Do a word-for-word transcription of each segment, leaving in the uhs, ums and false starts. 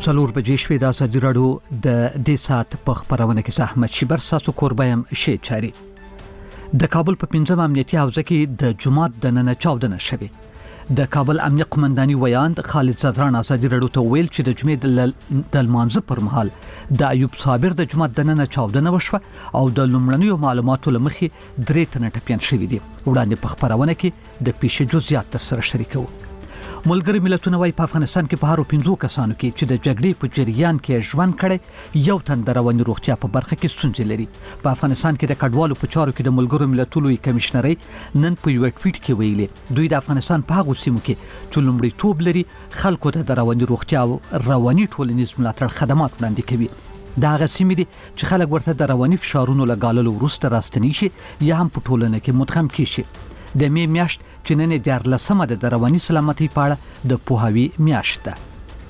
څلور بجې شوې د ازادي راډیو د دې سات په خبرونه کې زحمت شبر ساسو کوربایم شي چاري د کابل په پنځم امنیتي حوزه کې د جمعات د نن چاودنه شوه د کابل امنیه قومنداني ویاند خالد زدران ازادي راډیو ته ویل چې د جمعې د المانزه پر مهال د ایوب صابر د جمعات د نن چاودنه وشوه او د لومړنیو معلوماتو لمخې درې تنه ټپيان شوي دي وړاندې په خبرونه کې د پیښې جزئیات تر سره شریکو ملګری ملتونه وايي په افغانستان کې په هارو پنځو کسانو کې چې د جګړې په جریان کې ژوند کړي یو تن د رواني روغتیا په برخه کې ستونزې لري په افغانستان کې د کډوالو په چارو کې د ملګرو ملتونو کمشنري نن په یو ټویټ کې ویلي دوی د افغانستان په هغه سیمو کې چې لومړی توب لري خلکو ته د رواني روغتیا او رواني ټولنیز ملاتړ خدمات وړاندې کوي دا هغه سیمې دي چې خلک ورته د رواني فشارونو لګاللو وروسته راستنی شي یا هم په ټولنه کې مدغم کیشي د می میاشت چې نن د لسمه د رواني سلامتۍ په اړه د پوهاوی میاشت ده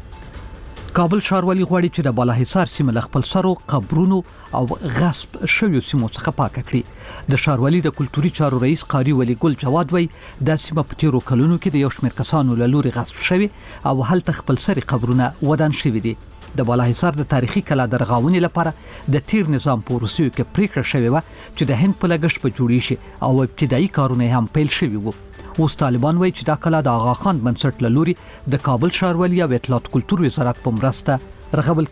کابل ښاروالي غواړي چې د بالاحصار سیمه له خپل سرو قبرونو او غصب شویو سیمو څخه پاک کړي د ښاروالي د کلتوري چارو رئیس قاری ولی ګل جواد وای د سیمه په تیرو کلونو کې د یو شمېر کسانو له لوري غصب شوی او هلته خپل سري قبرونه ودان شوی دي د بالاحصار د تاریخي کلا د رغاونې لپاره د تیر نظام په روسیو کې پریکړه شوې و چې د هند په لګښت په جوړی شي او ابتدایي کارونه هم پیل شوي وو اوس طالبان وایي چې دا کلا د آغا خان بنسټ له لوري د کابل ښاروالي او اطلاعات کلتور وزارت په مرسته رغول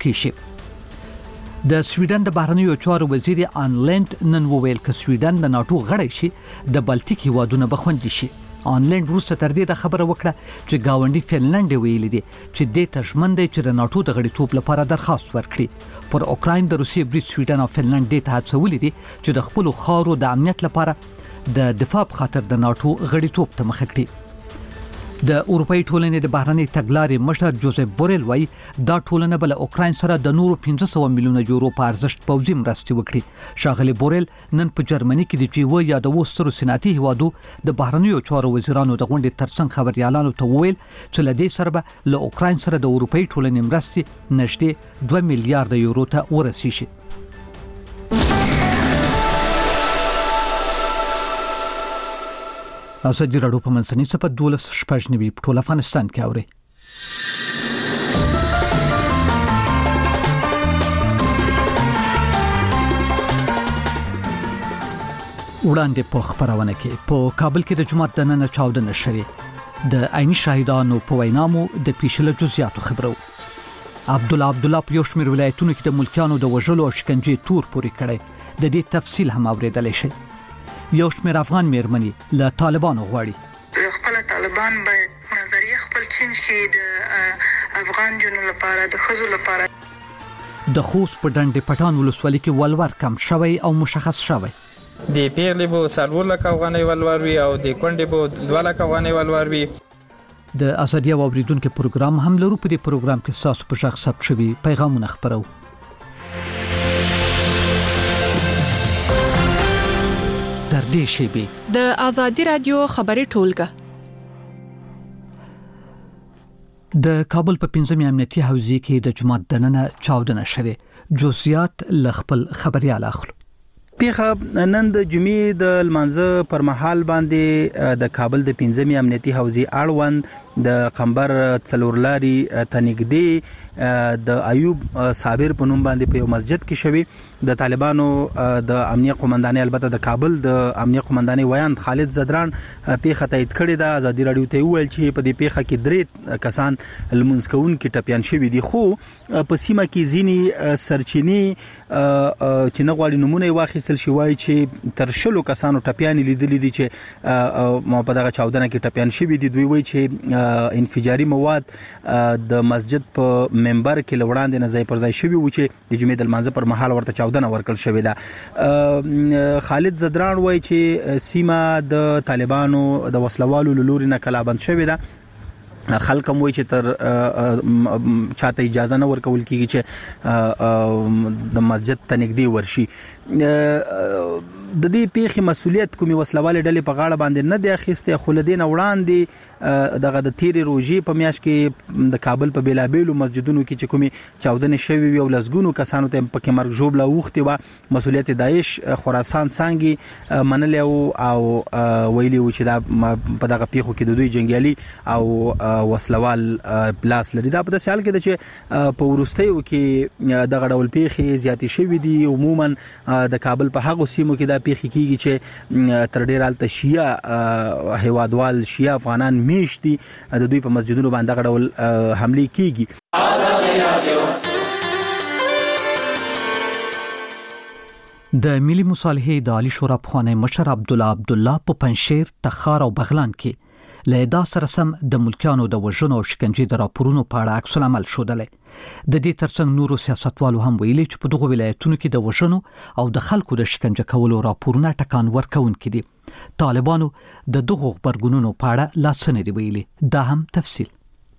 کیږي د سویډن د بهرنیو چارو وزیر آنلند نن وویل چې سویډن د ناتو غړی شي د بلټیک هیوادونو بخوندي شي آنلاین روسه تر دې د خبره وکړه چې گاونډي فنلند ویل دي چې د تشمن دی چې د ناتو د غړیتوب لپاره درخواست ورکړي پر اوکراین د روسیې بریټ سویډن او فنلند د هڅولې دي چې د خپل خاورو د امنیت لپاره د دفاع په خاطر د ناتو غړیتوب ته مخه کړي د اروپאי ټولنې د بهرنۍ تګلارې مشر جوزف بوریل وایي دا ټولنه بل اوکراین سره د نورو پنځه سوه میلیونه یورو په ارزښت پوځي مرستې وکړي شاغلي بوریل نن په جرمني کې د جیو یا د وسترو صنعتي هوادو د بهرنیو چارو وزیرانو د غونډې ترڅنګ خبريالانو ته وویل چې لدې سره به له اوکراین سره د اروپאי ټولنې مرستې نږدې دوه میلیارډ یورو ته ورسیږي ازادي راډیو په منځني صفر دولس شپږ نوي په ټول افغانستان کې اوري وړاندې په خبرونه کې په کابل کې د جمعات د نن چاودنه شوه د عیني شاهدانو په وینامو د پیښې جزئیات خبرو عبد الله عبد الله په یو شمېر ولایتونو کې د ملکیانو د وژلو او شکنجې تور پوري کړي د دې تفصیل هم اوریدل شي یو شمېر افغان میرمنې له طالبانو غواړي خپل طالبان به نظریه خپل چینج کې د افغان جنو لپاره د خزو لپاره د خوست په ډنډ پټان ولسوالۍ کې ولور کم شوی او مشخص شوی د پیغلې بو سرور لکه افغاني ولور وی او د کونډې بو دوه لکه افغاني ولور وی د ازادي اوریدونکو پروګرام هم لرو په دې پروګرام کې تاسو په ځخ ثبت شوی پیغامونه خبرو در دې شی د ازادي رادیو خبري ټولګه د کابل په پنځمه امنیتي حوزه کې د جمعات د نن چاودنه شوه جزئیات ل خپل خبريال اخلو پیغه نن د جمعې د المانزه پر مهال باندې د کابل د پنځمه امنیتي حوزه اړوند د قمبر څلورلاري تنګدي د ایوب صابر په نوم باندې په یو مسجد کې شوی د طالبانو د امنیه قومندانۍ البته د کابل د امنیه قومندانۍ ویاند خالد زدران پیښه تایید کړې ده ازادي راډیو ته ویل چې په دې پیښه کې درې کسان لمونځکون کې ټپيان شوي دي خو په سیمه کې ځینی سرچینی چې نه غواړي نمونه واخیستل شي وایي چې تر شلو کسانو ټپيان لیدلې دي چې ما په دغه چاودنه کې ټپيان شوي دي دوی وایي چې انفجاري مواد د مسجد په منبر کې لوړاندې نه ځای پر ځای شوی و چې د جمعې د منځ پر مهال ورته چاودنه ورکړل شوې ده خالد زدران وایي چې سیمه د طالبانو د وسلوالو لوري نه کلابند شوې ده خلک هم وایي چې تر چاته اجازه نه ورکول کیږي چې د مسجد ته نږدې ورشي د دې پیښې مسولیت کومي وسلواله ډلې په غاړه باندې نه دی اخیسته، خو لدین وړاندې دغه د تیری روزي په میاشت کې د کابل په بیلابیلو مسجدونو کې چې کومي چاودنې شوي وي او لسګونو کسانو ته په کې مرګ ژوبله وختي و، مسولیت داعش خراسان څنګه منل او ویلي و چې دا په دغه پیښو کې د دوی جنگیالي او وسلوال بلاس لري. دا په داسې حال کې چې په ورستیو کې دغه ډول پیښې زیاتې شوي دي. عموما د کابل په هغو سیمو کې دا پیښې کیږي چې تر ډیر حالت شیعه هیوادوال شیعه افغانان میشتي د دوی په مسجدونو باندې دغه ډول حمله کیږي. د ملي مصالحې د عالی شورا پخوانی مشر عبد الله عبد الله په پنځشیر، تخار او بغلان کې له ادا سره سم د ملکیانو د وژنو او شکنجې د راپورونو په اړه عکس العمل ښودلی. د دې ترڅنګ نورو سیاستوالو هم ویلي چې په دغو ولایتونو کې د وژنو او د خلکو د شکنجه کولو راپورونه ټکان ورکوونکي دي. طالبانو د دغو خبرګونونو په اړه لاس نه دی ویلي. دا هم تفصیل.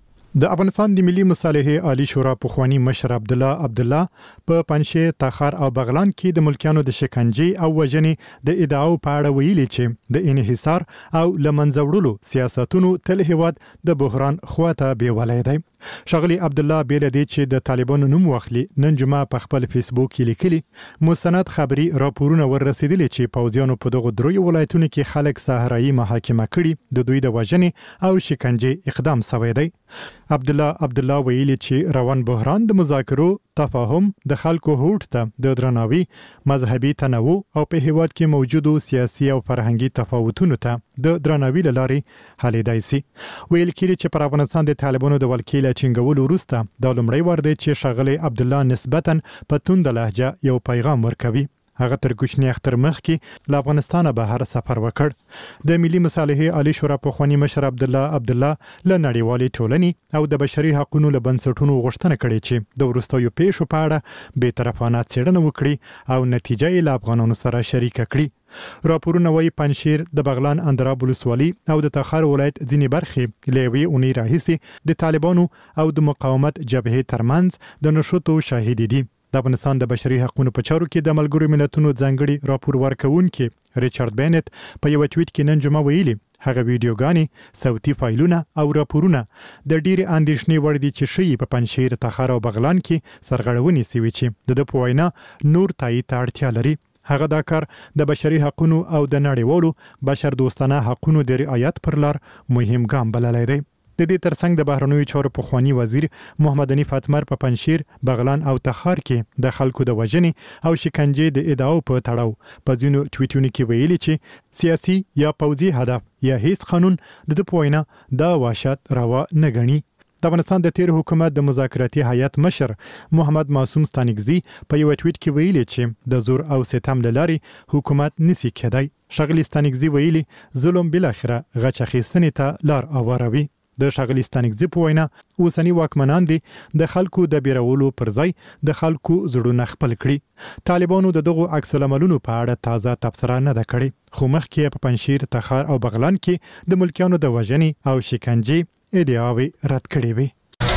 د افغانستان د ملي مصالحې عالی شورا پخوانی مشر عبد الله عبد الله په پنځشیر، تخار او بغلان کې د ملکیانو د شکنجې او وژنې د ادعاو په اړه ویلي چې د انحصار او لمنځوړلو سیاستونو تل هیواد د بحران خواته بیولای دی. شغلی عبد الله بیل دی چې د طالبانو نوم واخلي، نن جمعه په خپل فیسبوک کې لیکلي مستند خبري راپورونه ورسېدلي چې پوځیانو په دغه دروي ولایتونو کې خلک صحرایي محاکمه کړي، د دوی د وژنې او شکنجې اقدام شوی دی. عبد الله عبد الله ویلي چې روان بحران د مذاکرو، تفاهم، د خلکو هوډ ته د درناوي، مذهبي تنوع او په هیواد کې موجودو سیاسي او فرهنګي تفاوتونو ته د درناوي لارې حلیدای سي. ویل کېږي چې پر افغانستان د طالبانو د ولکې له چنګولو وروسته د لومړی وار دی چې شغلی عبد الله نسبتا په توند لهجه یو پیغام ورکوي. هغه تر کوچنی اختر مخکې له افغانستانه بهر سفر وکړ. د ملي مصالحې عالی شورا پخوانی مشر عبد الله عبد الله له نړیوالې ټولنې او د بشري حقوقو له بنسټونو غوښتنه کړې چې د وروستیو پیښو په اړه بی‌طرفانه څېړنه وکړي او نتیجه یې له افغانانو سره شریکه کړي. راپورونه وايي پنځشیر، د بغلان اندراب ولسوالي او د تخار ولایت ځینې برخې له یوې اونۍ راهیسې د طالبانو او د مقاومت جبهې ترمنځ د نښتو شاهدي دي. د افغانستان د بشري حقوقو په چارو کې د ملګرو ملتونو ځانګړي راپور ورکوونکي ریچارډ بینټ په یو ټویټ کې نن جمعه ویلي هغه ویډیوګانې، صوتي فایلونه او راپورونه د ډېرې اندېښنې وړ دي چې ښیي په پنځشیر، تخار او بغلان کې سرغړونې سوي چې د ده په وینا نور تایید ته اړتیا لري. هغه دا کار د بشري حقوقو او د نړیوالو بشر دوستانه حقوقو د رعایت پر لار مهم ګام بللی دی. د دې ترڅنګ د بهرنیو چارو پخوانی وزیر محمد حنیف اتمر په پنځشیر، بغلان او تخار کې د خلکو د وژنې او شکنجې د ادعاو په تړاو په ځینو ټویټونو کې ویلي چې سیاسي یا پوځي هدف یا هیڅ قانون د ده په وینا دا وحشت روا نه ګڼي. د افغانستان د تیر حکومت د مذاکراتي هیئت مشر محمد معصوم ستانکزي په یو ټویټ کې ویلي چې د زور او ستم له لارې حکومت نسی کېدای. شغلی ستانکزي ویلي ظلم بالاخره غچ اخیستنې ته لار هواروي. د شغلی ستانکزي په وینا اوسنی واکمنان دي د خلکو د بیرولو پر ځای د خلکو زړونه خپل کړي. طالبانو د دغو عکس العملونو په اړه تازه تبصره نه ده کړې، خو مخکې په پنځشیر، تخار او بغلان کې د ملکیانو د وژنې او شکنجې ادعاوې رد کړې وي.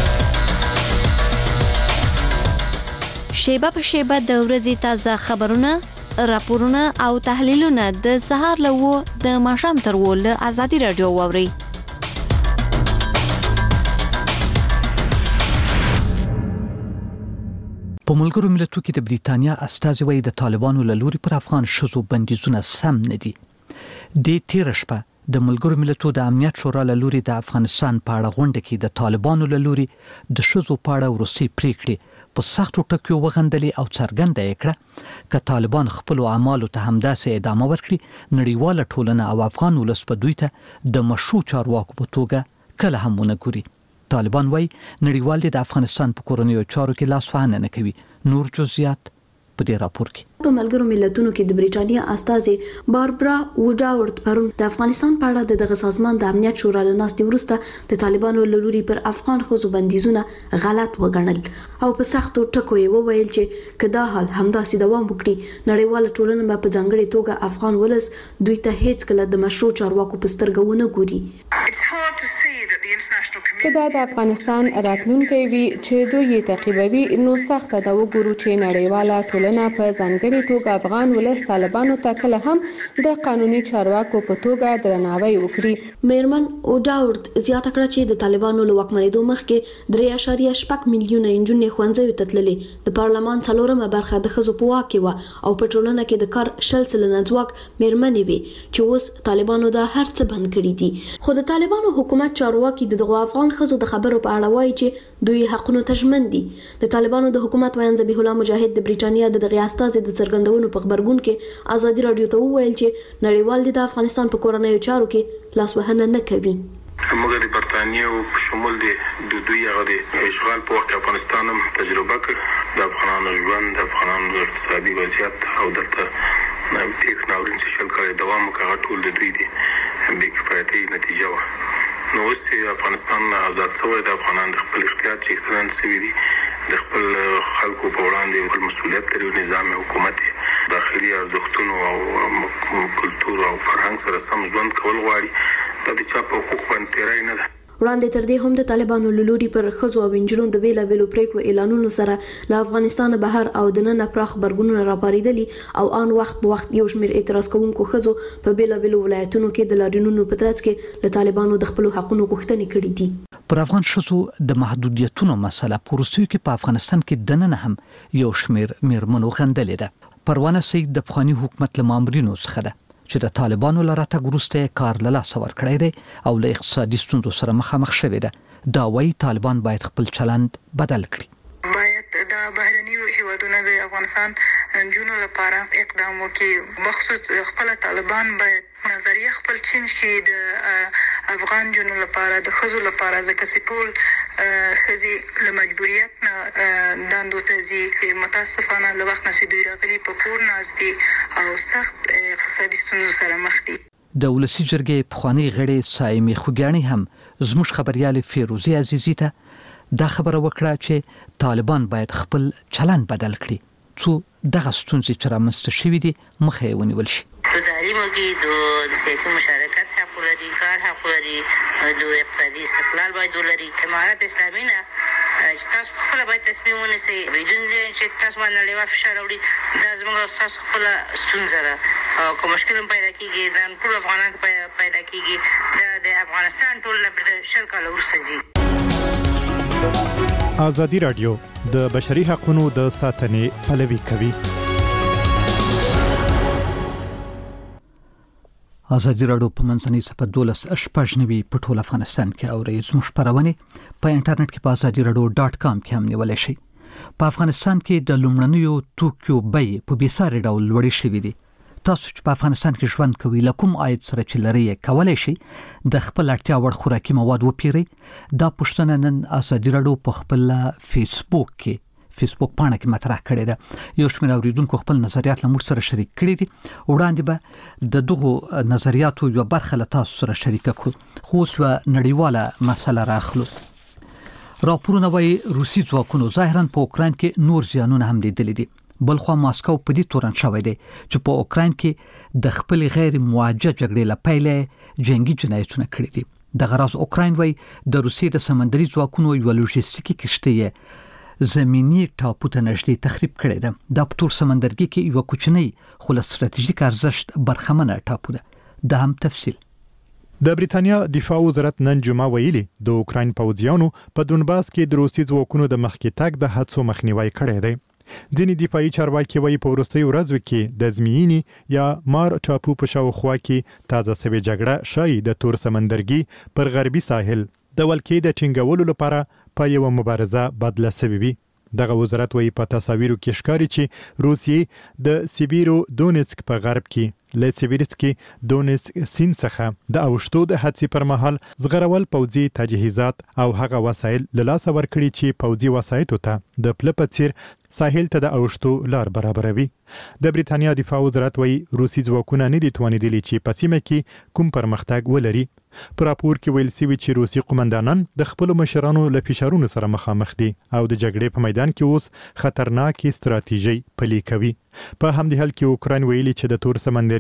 شیبه په شیبه د ورځې تازه خبرونه، راپورونه او تحلیلونه د سهار له و د ماښام تر و له ازادي رادیو واورئ. په ملګرو ملتونو کې د بریتانیا استازي وایي د طالبانو له لوري پر افغان ښځو بندیزونه سم نه دي. د تیر شپه د ملګرو ملتونو د امنیت شورا له لوري د افغانستان په اړه غونډه کې د طالبانو له لوري د ښځو په اړه وروستۍ پریکړې په سختو ټکیو وغندلې او څرګنده یې کړه که طالبان خپل اعمالو ته همداسې ادامه ورکړي، نړیواله ټولنه او افغان ولس په دوی ته د مشروع چارواکو په توګه کله هم ونه ګوري. طالبان وایي نړیوال د افغانستان په کورنیو چارو کې لاسوهنه نه کوي. نور جزئیات په دې راپور کې. په ملګرو ملتونو کې د بریټانیا استازي باربرا ووډاورد پرون د افغانستان په اړه دغه سازمان د امنیت شورا له ناستې وروسته د طالبانو له لوري پر افغان ښځو بندیزونه غلط وګڼل او په سختو ټکو یې وویل چې که دا حال همداسې دوام وکړي، نړیواله ټولنه به په ځانګړې توګه افغان ولس دوی ته هیڅ کله د مشروع چارواکو په سترګه ونه ګوري. کدا د افغانستان راتلونکي وی چې دوی تعقیبوي نو سخت ده وګورو چې نړیواله ټولنه په ځانګړي توګه افغان ولس طالبانو ته کله هم د قانوني چارواکو په توګه درناوی وکړي. میرمن اوډاورد زیاته کړه چې د طالبانو له واکمنېدو مخکې درې اعشاریه شپږ میلیونه انجونې ښوونځیو ته تللې. د پارلمان څلورمه برخه د ښځو په واک کې وه او په ټولنه کې د کار شل سلنه ځواک میرمنې وي چې اوس طالبانو دا هر څه بند کړي دي. خو د طالبانو حکومت چارواکي د دغه افغان ښځو د خبرو په اړه وایي چې دوی حقونو ته ژمن دي. د طالبانو د حکومت ویان ذبیح الله مجاهد د بریټانیا د دغه استازي د څرګندونو په خبرګون کې ازادي رادیو ته وویل چې نړیوال د افغانستان په کورنیو چارو کې لاسوهنه نه کوي. موږ د برتانیې په شمول د دوی هغه د اشغال په وخت افغانستان هم تجربه کړ. د افغانانو ژوند، د افغانانو اقتصادي وضعیت او دلته پیښ ناورین چې شل کال دوام وکړ ټول د دوی د بې کفایتۍ نتیجه وه. نو اوس چې افغانستان آزاد شوی د افغانانو د خپل اختیار چې اختیار شوی دي د خپل خلکو په وړاندې خپل مسؤلیت لري. نظام حکومت داخلي ارزښتونو او کلتور او فرهنګ سره سم ژوند کول غواړي. دا د چا په حقوق باندې تیری نه ده. وړاندې تر دې هم د طالبانو له لوري پر ښځو او نجونو د بیلابېلو پریکړو اعلانونو سره له افغانستان بهر او دننه پراخ غبرګونونه راپاریدلي او آن وخت په وخت یو شمېر اعتراض کوونکو ښځو په بیلابېلو ولایتونو کې د لاریونونو په ترڅ کې له طالبانو د خپلو حقونو غوښتنې کړې دي. پر افغان ښځو د محدودیتونو مسله په روسیې کې په افغانستان کې دننه هم یو شمېر میرمنو غندلې ده. پروانه سید د افغاني حکومت له مامورینو څخه ده چې د طالبانو له راتګ وروسته کار له لاسه ورکړی دی او له اقتصادي ستونزو سره مخامخ شوی ده. دا وايي طالبان باید خپل چلند بدل کړي. باید د بهرنیو هیوادونو د افغانستان جنونو لپاره اقدام وکړي. بخصوص خپل طالبان باید نظریه خپل چینج کړي د افغان جنونو لپاره، د ښځو لپاره، ځکه چې ټول ښځې له مجبوریت نه دندو ته ځي. متاسفانه له وخت نه چې دوی راغلي په کور ناست دي او سخت اقتصادي ستونزو سره مخ دي. د ولسی جرګې پخوانی غړي سایمي خوګانی هم زموږ خبريال فیروزی عزیزی ته دا خبره وکړه چې طالبان باید خپل چلند بدل کړي څو دغه ستونزې چې رامنځته شوې دي مخه یې ونیول شي. د تعلیمو کې د سیاسي مشارکت حق لري، کار حق لري، د اقتصادي استقلال باید ولري. امارت اسلامي نه چې تاسو خپل باید تصمیم ونیسئ بدون چې تاسو باندې نړیوال فشار راوړي. دا زموږ تاسو خپل ستونزه ده او کوم مشکل پیدا کیږي دا ټول افغانان پیدا کیږي. دا د افغانستان ټول نه شل کال وروسته ځي. ازادي رادیو د بشري حقوقو د ساتنې پلوي کوي. ازادي رادیو په منځنۍ صفه دولس شپږ نوي په ټول افغانستان کې اوري. زموږ خبرونه په انټرنیټ کې په ازادي رادیو ډاټ کام کې هم نیول شي. په افغانستان کې د لومړنیو توکیو بیې په بیساري ډول لوړې شوې دي. تاسو چې په افغانستان کې ژوند کوئ له کوم عاید سره چې لري کولای شي د خپل اړتیا وړ خوراکي مواد وپیرئ. دا پوښتنه نن ازادي رادیو په خپل فیسبوک کې فیسبوک پاڼه کې مطرح کړې ده. یو شمېر اوریدونکو خپل نظریات له موږ سره شریک کړي دي. وړاندې به د دغو نظریاتو یو برخه له تاسو سره شریک کړو. خو اوس نړیواله مسله راخلو. راپورونه وايي روسي ځواکونو ظاهرا په اوکراین کې نور زیانونه هم لیدلي دي. بلخو ماسکو په دې تورن شوی دی چې په اوکراین کې د خپل غیر موجه جګړې لپاره جنگي جنایتونه کړي دي. د غراز اوکراین وای د روسیې د سمندري ځواکونو یو لوجستیکي کشته زمینی ټاپو ته نږدې تخریب کړي ده. د پټور سمندرګي کې یو کوچنی خو له ستراتیژیک ارزښت برخمنه ټاپو ده. د هم تفصیل د بریټانیا دفاع وزارت نن جمعه ویلي د اوکراین پوځیانو په دونباس کې د روسي ځواکونو د مخکې تګ د هڅو مخنیوي کړی دی. ځینې دفاعي چارواکي وایي په وروستیو ورځو کې د زمینی یا مار ټاپو په شاوخوا کې تازه سوي جګړه شای د تور سمندرګي پر غربي ساحل د ولکې د ټینګولو لپاره په یو مبارزه بدله شوې وي. دغه وزارت وایي په تصاویرو کې ښکاري چې روسیې د سیبیرو دونیتسک په غرب کې له سیبیرسکي دونیتسک سیند څخه د اوشتو د حادثې پر مهال زغرول پوځي تجهیزات او هغه وسایل له لاسه ورکړي چې پوځي وسایطو ته د پله په څیر ساحل ته د اوشتو لار برابروي. د بریټانیا دفاع وزارت وایي روسي ځواکونه نه دي توانیدلي چې په سیمه کې کوم پرمختګ ولري. په راپور کې ویل شوي چې روسي قومندانان د خپلو مشرانو له فشارونو سره مخامخ دي او د جګړې په میدان کې اوس خطرناکې ستراتیژي پلي کوي. په همدې حال کې اوکراین ویلي چې د تور سمندرګي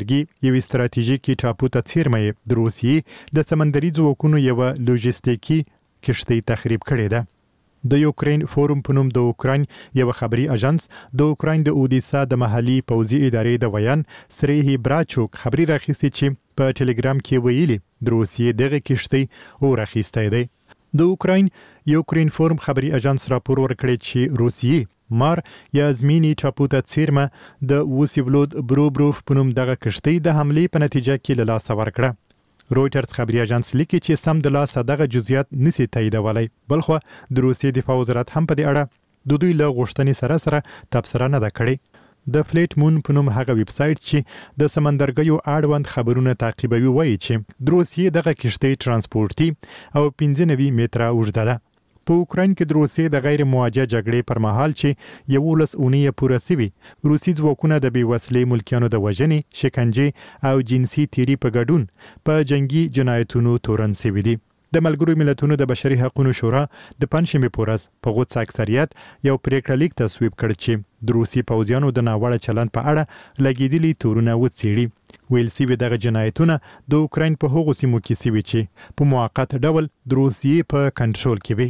جرګي یو استراتیژیکي ټاپو ته څیرمه د روسیې د سمندري ځواکونو یو لوجستیکي کشتۍ تخریب کړې ده. د یوکرين فورم په نوم د اوکراین یو خبري اژانس د اوکراین د اودیسا د محلي پوځي ادارې د ویان سریهی براچوک خبري راخیستي چې په ټلګرام کې ویلي د روسیې دغه کشتۍ او راخیستې ده. د اوکراین یوکرين فورم خبري اژانس راپور ورکړی چې روسیې مار یا زمینی ټاپو ته څیرمه د وسیولود بروبروف په نوم دغه کشتۍ د حملې په نتیجه کې له لاسه ورکړه. رويټرز خبري اژانس لیکي چې سم د لاسه دغه جزئیات نسی تاییدولای، بلخو د روسیې دفاع وزارت هم په دې اړه د دوی له غوښتنې سره سره تبصره نه ده کړې. د فلیټ مون په نوم هغه ویب سټ چې د سمندرګیو اړوند خبرونه تعقیبوي وایي چې د روسیې دغه کشتۍ ترانسپورتي او پنځه نوي متره اوږده ده. په اوکراین کې د روسیې د غیر مواجه جګړې پر مهال چې یولس اونۍ پوره شوي، روسي ځواکونه د بې وسلې ملکیانو د وژنې، شکنجې او جنسي تیری په ګډون په جنگي جنایتونو تورن شوي دي. د ملګرو ملتونو د بشري حقوقو شورا د پنځمې پورز په غوڅ اکثریت یو پریکړه لیک تصویب کړ چې د روسي پوځیانو د ناوړه چلند په اړه لګیدلي تورونه وڅېړي. ویل سوي دغه جنایتونه د اوکراین په هغو سیمو کې سوي چې په موقت ډول د روسیې په کنټرول کې وي.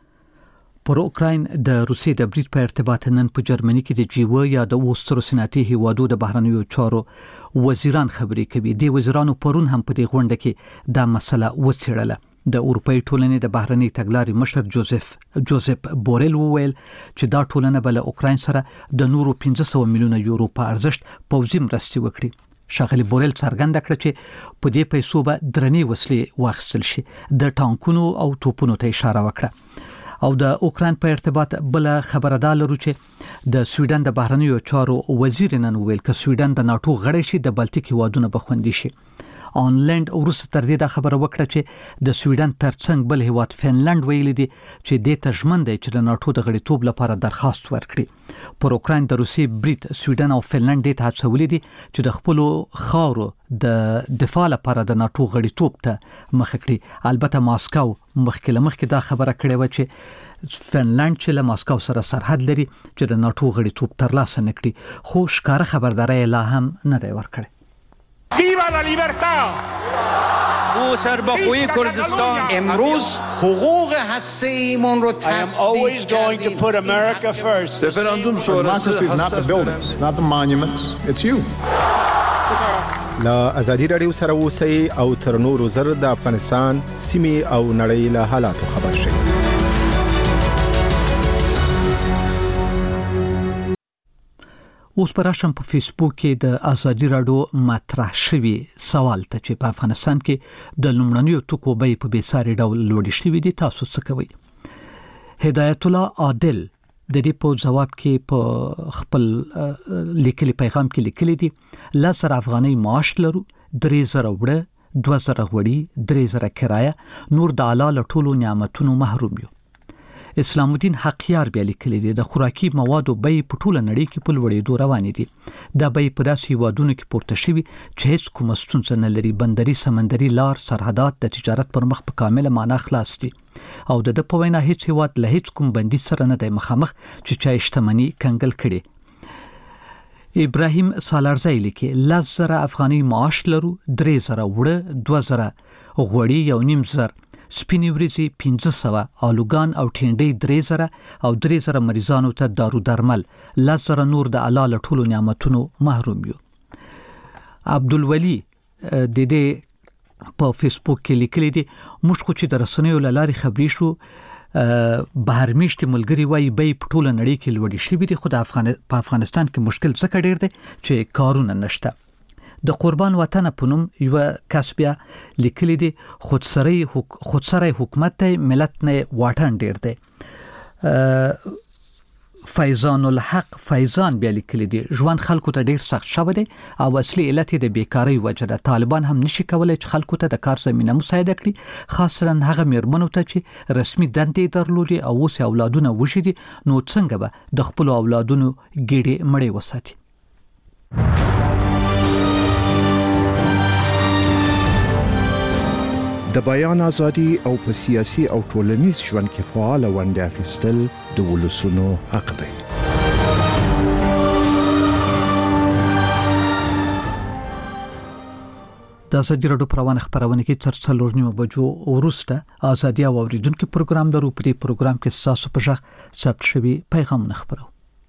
پر اوکراین د روسیې د برید په ارتباط نن په جرمني کې د جیو یا د اوسترو سناتي هیوادو د بهرنیو چارو وزیران خبرې کوي. د وزیرانو پرون هم په دې غونډه کې دا مسله وڅېړله. د اروپאי ټولنې د بهرنی تګلارې مشر جوزف جوزف بورل وویل چې دا ټولنه بل اوکراین سره د نورو پنځه سوه میلیونه یورو په ارزښت پوځي مرستې وکړي. شاغلی بورل څرګنده کړه چې په دې پیسو به درنې وسلې واخیستل شي. د ټانکونو او توپونو ته اشاره وکړه. او د اوکراین په ارتباط بل خبره ده لرو چې د سویډن د بهرنیو چارو وزیر نن ویل چې سویډن د ناتو غړی شي د بلټیک هیوادونو به خوندي شي. آنلاین وروسته تر دې دا خبره وکړه چې د سویډن ترڅنګ بل هیواد فنلند ویل دي چې د تجمن دی چې د ناتو د غړیتوب لپاره درخواست ورکړي. پر اوکراین د روسي برید سویډن او فنلند د هڅولې دي چې د خپل خاورو د دفاع لپاره د ناتو غړیتوب ته مخ کړي. البته ماسکو مخکې لمخکې دا خبره کړې و چې فنلند چې له ماسکو سره سرحد لري چې د ناتو غړیتوب ترلاسه نکړي، خو ښکاره خبرداري لا هم نه دی ورکړی. Viva la libertad! او سربخوی کردستان امروز حقوق هسته‌ایمون رو I am always going to put America first. Referendum sonrası Democracy is not the buildings, it's not the monuments, it's you. لا ازادي رادیو سره اوسئ او تر نورو زر د افغانستان سیمې او نړۍ له حالاتو خبر شئ. اوس پر راشم په فیسبوک کې د ازادي رادیو مطرح شوی سوال ته چې په افغانستان کې د لومړنیو توکو بیې په بیساري ډول لوړې شوې دي، تاسو څه کوئ؟ هدایت الله عادل د دې په جواب کې په خپل لیکلي پیغام کې لیکلي دي لس زره افغانۍ معاش لرو، درې زره وړه، دوه زره غوړي، درې زره کرایه، نور د اعلی له ټولو نعمتونو محروم یو. اسلام الدین حقیار بیا لیکلی دی د خوراکي موادو بیې په ټوله نړۍ کې په لوړېدو روانې دي. دا بیې په داسې هیوادونو کې پورته شوي چې هیڅ کومه ستونزه نه لري. بندري سمندري لار سرحدات د تجارت پر مخ په کامله معنا خلاص دي او د د په وینا هیڅ هیواد له هیڅ کوم بندیز سره نه دی مخامخ چې چا شتمني کنګل کړي. ابراهیم سالارزی لیکي لس زره افغاني معاش لرو، درې زره وړه، دوه زره غوړي، یو نیم زر سپینې وریځې، پنځه سوه آلوګان او ټینډۍ، درې زره او درې زره مریضانو ته دارو درمل، لس زره نور د الله له ټولو نعمتونو محروم یو. عبدالولي د دې په فیسبوک کې لیکلی دی موږ خو چې د رسنیو له لارې خبرې شو بهر میشتې ملګري وایي بیې په ټوله نړۍ کې لوړې شوي دي، خو د افغان په افغانستان کې مشکل څه ډېر دی چې کارونه نشته. د قربان وطن په نوم یو کس بیا لیکلی دی خودسری خودسری حکومت ته ملت نه واټن ډیر دی. فیضان الحق فیضان بیا لیکلی دی ژوند خلکو ته ډیر سخت شوی دی او اصلي علت د بیکاری وجه ده. طالبان هم نشي کولای چې خلکو ته د کار زمينه مساعده کړي، خاصه هغه میرمنو ته چې رسمي دندې درلودي او اوس اولادونه وشي دي، نو څنګه به د خپل اولادونو ګېډې مړې وساتي. د بیان ازادي او په سیاسي او ټولنیز ژوند کې فعال ونډه اخیستل د ولسونو حق دی. د ازادي راډیو پروانه خبرونه کې تر څلور نیمه بجو وروسته ازادي او اوریدونکو پروګرام درو په دې پروګرام کې تاسو په ژغ ثبت شوی پیغامونه خبرو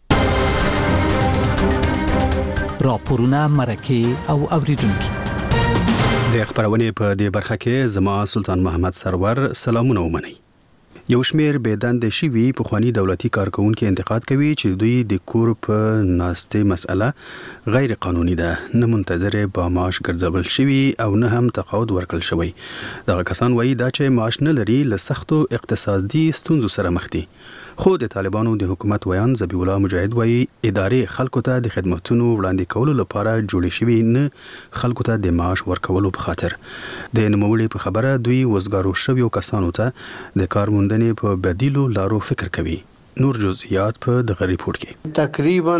راپورونه مرکه او اوریدونکو د خبرونه په دې برخه کې زما سلطان محمد سرور سلامونه ومني. یو شمیر بيدند شوی په خواني دولتي کارکونکو انتقاد کوي چې دوی د کور په ناسته مسأله غیر قانوني ده، نه منتظره با معاش ګرځول شوی او نه هم تقاعد ورکړل شوی. دغه کسان وایي دا چې معاش نه لري له سختو اقتصادي ستونزو سره مخ دي. خو د طالبانو د حکومت ویان ذبیح الله مجاهد وایي ادارې خلکو ته د خدماتونو وړاندې کولو لپاره جوړې شوی، نه خلکو ته د معاش ورکولو په خاطر. د نوموړي په خبره دوی وزګارو شویو کسانو ته د کارموندنې په بدیلو لارو فکر کوي. نور جزئیات په دغه ریپورت کې. تقریبا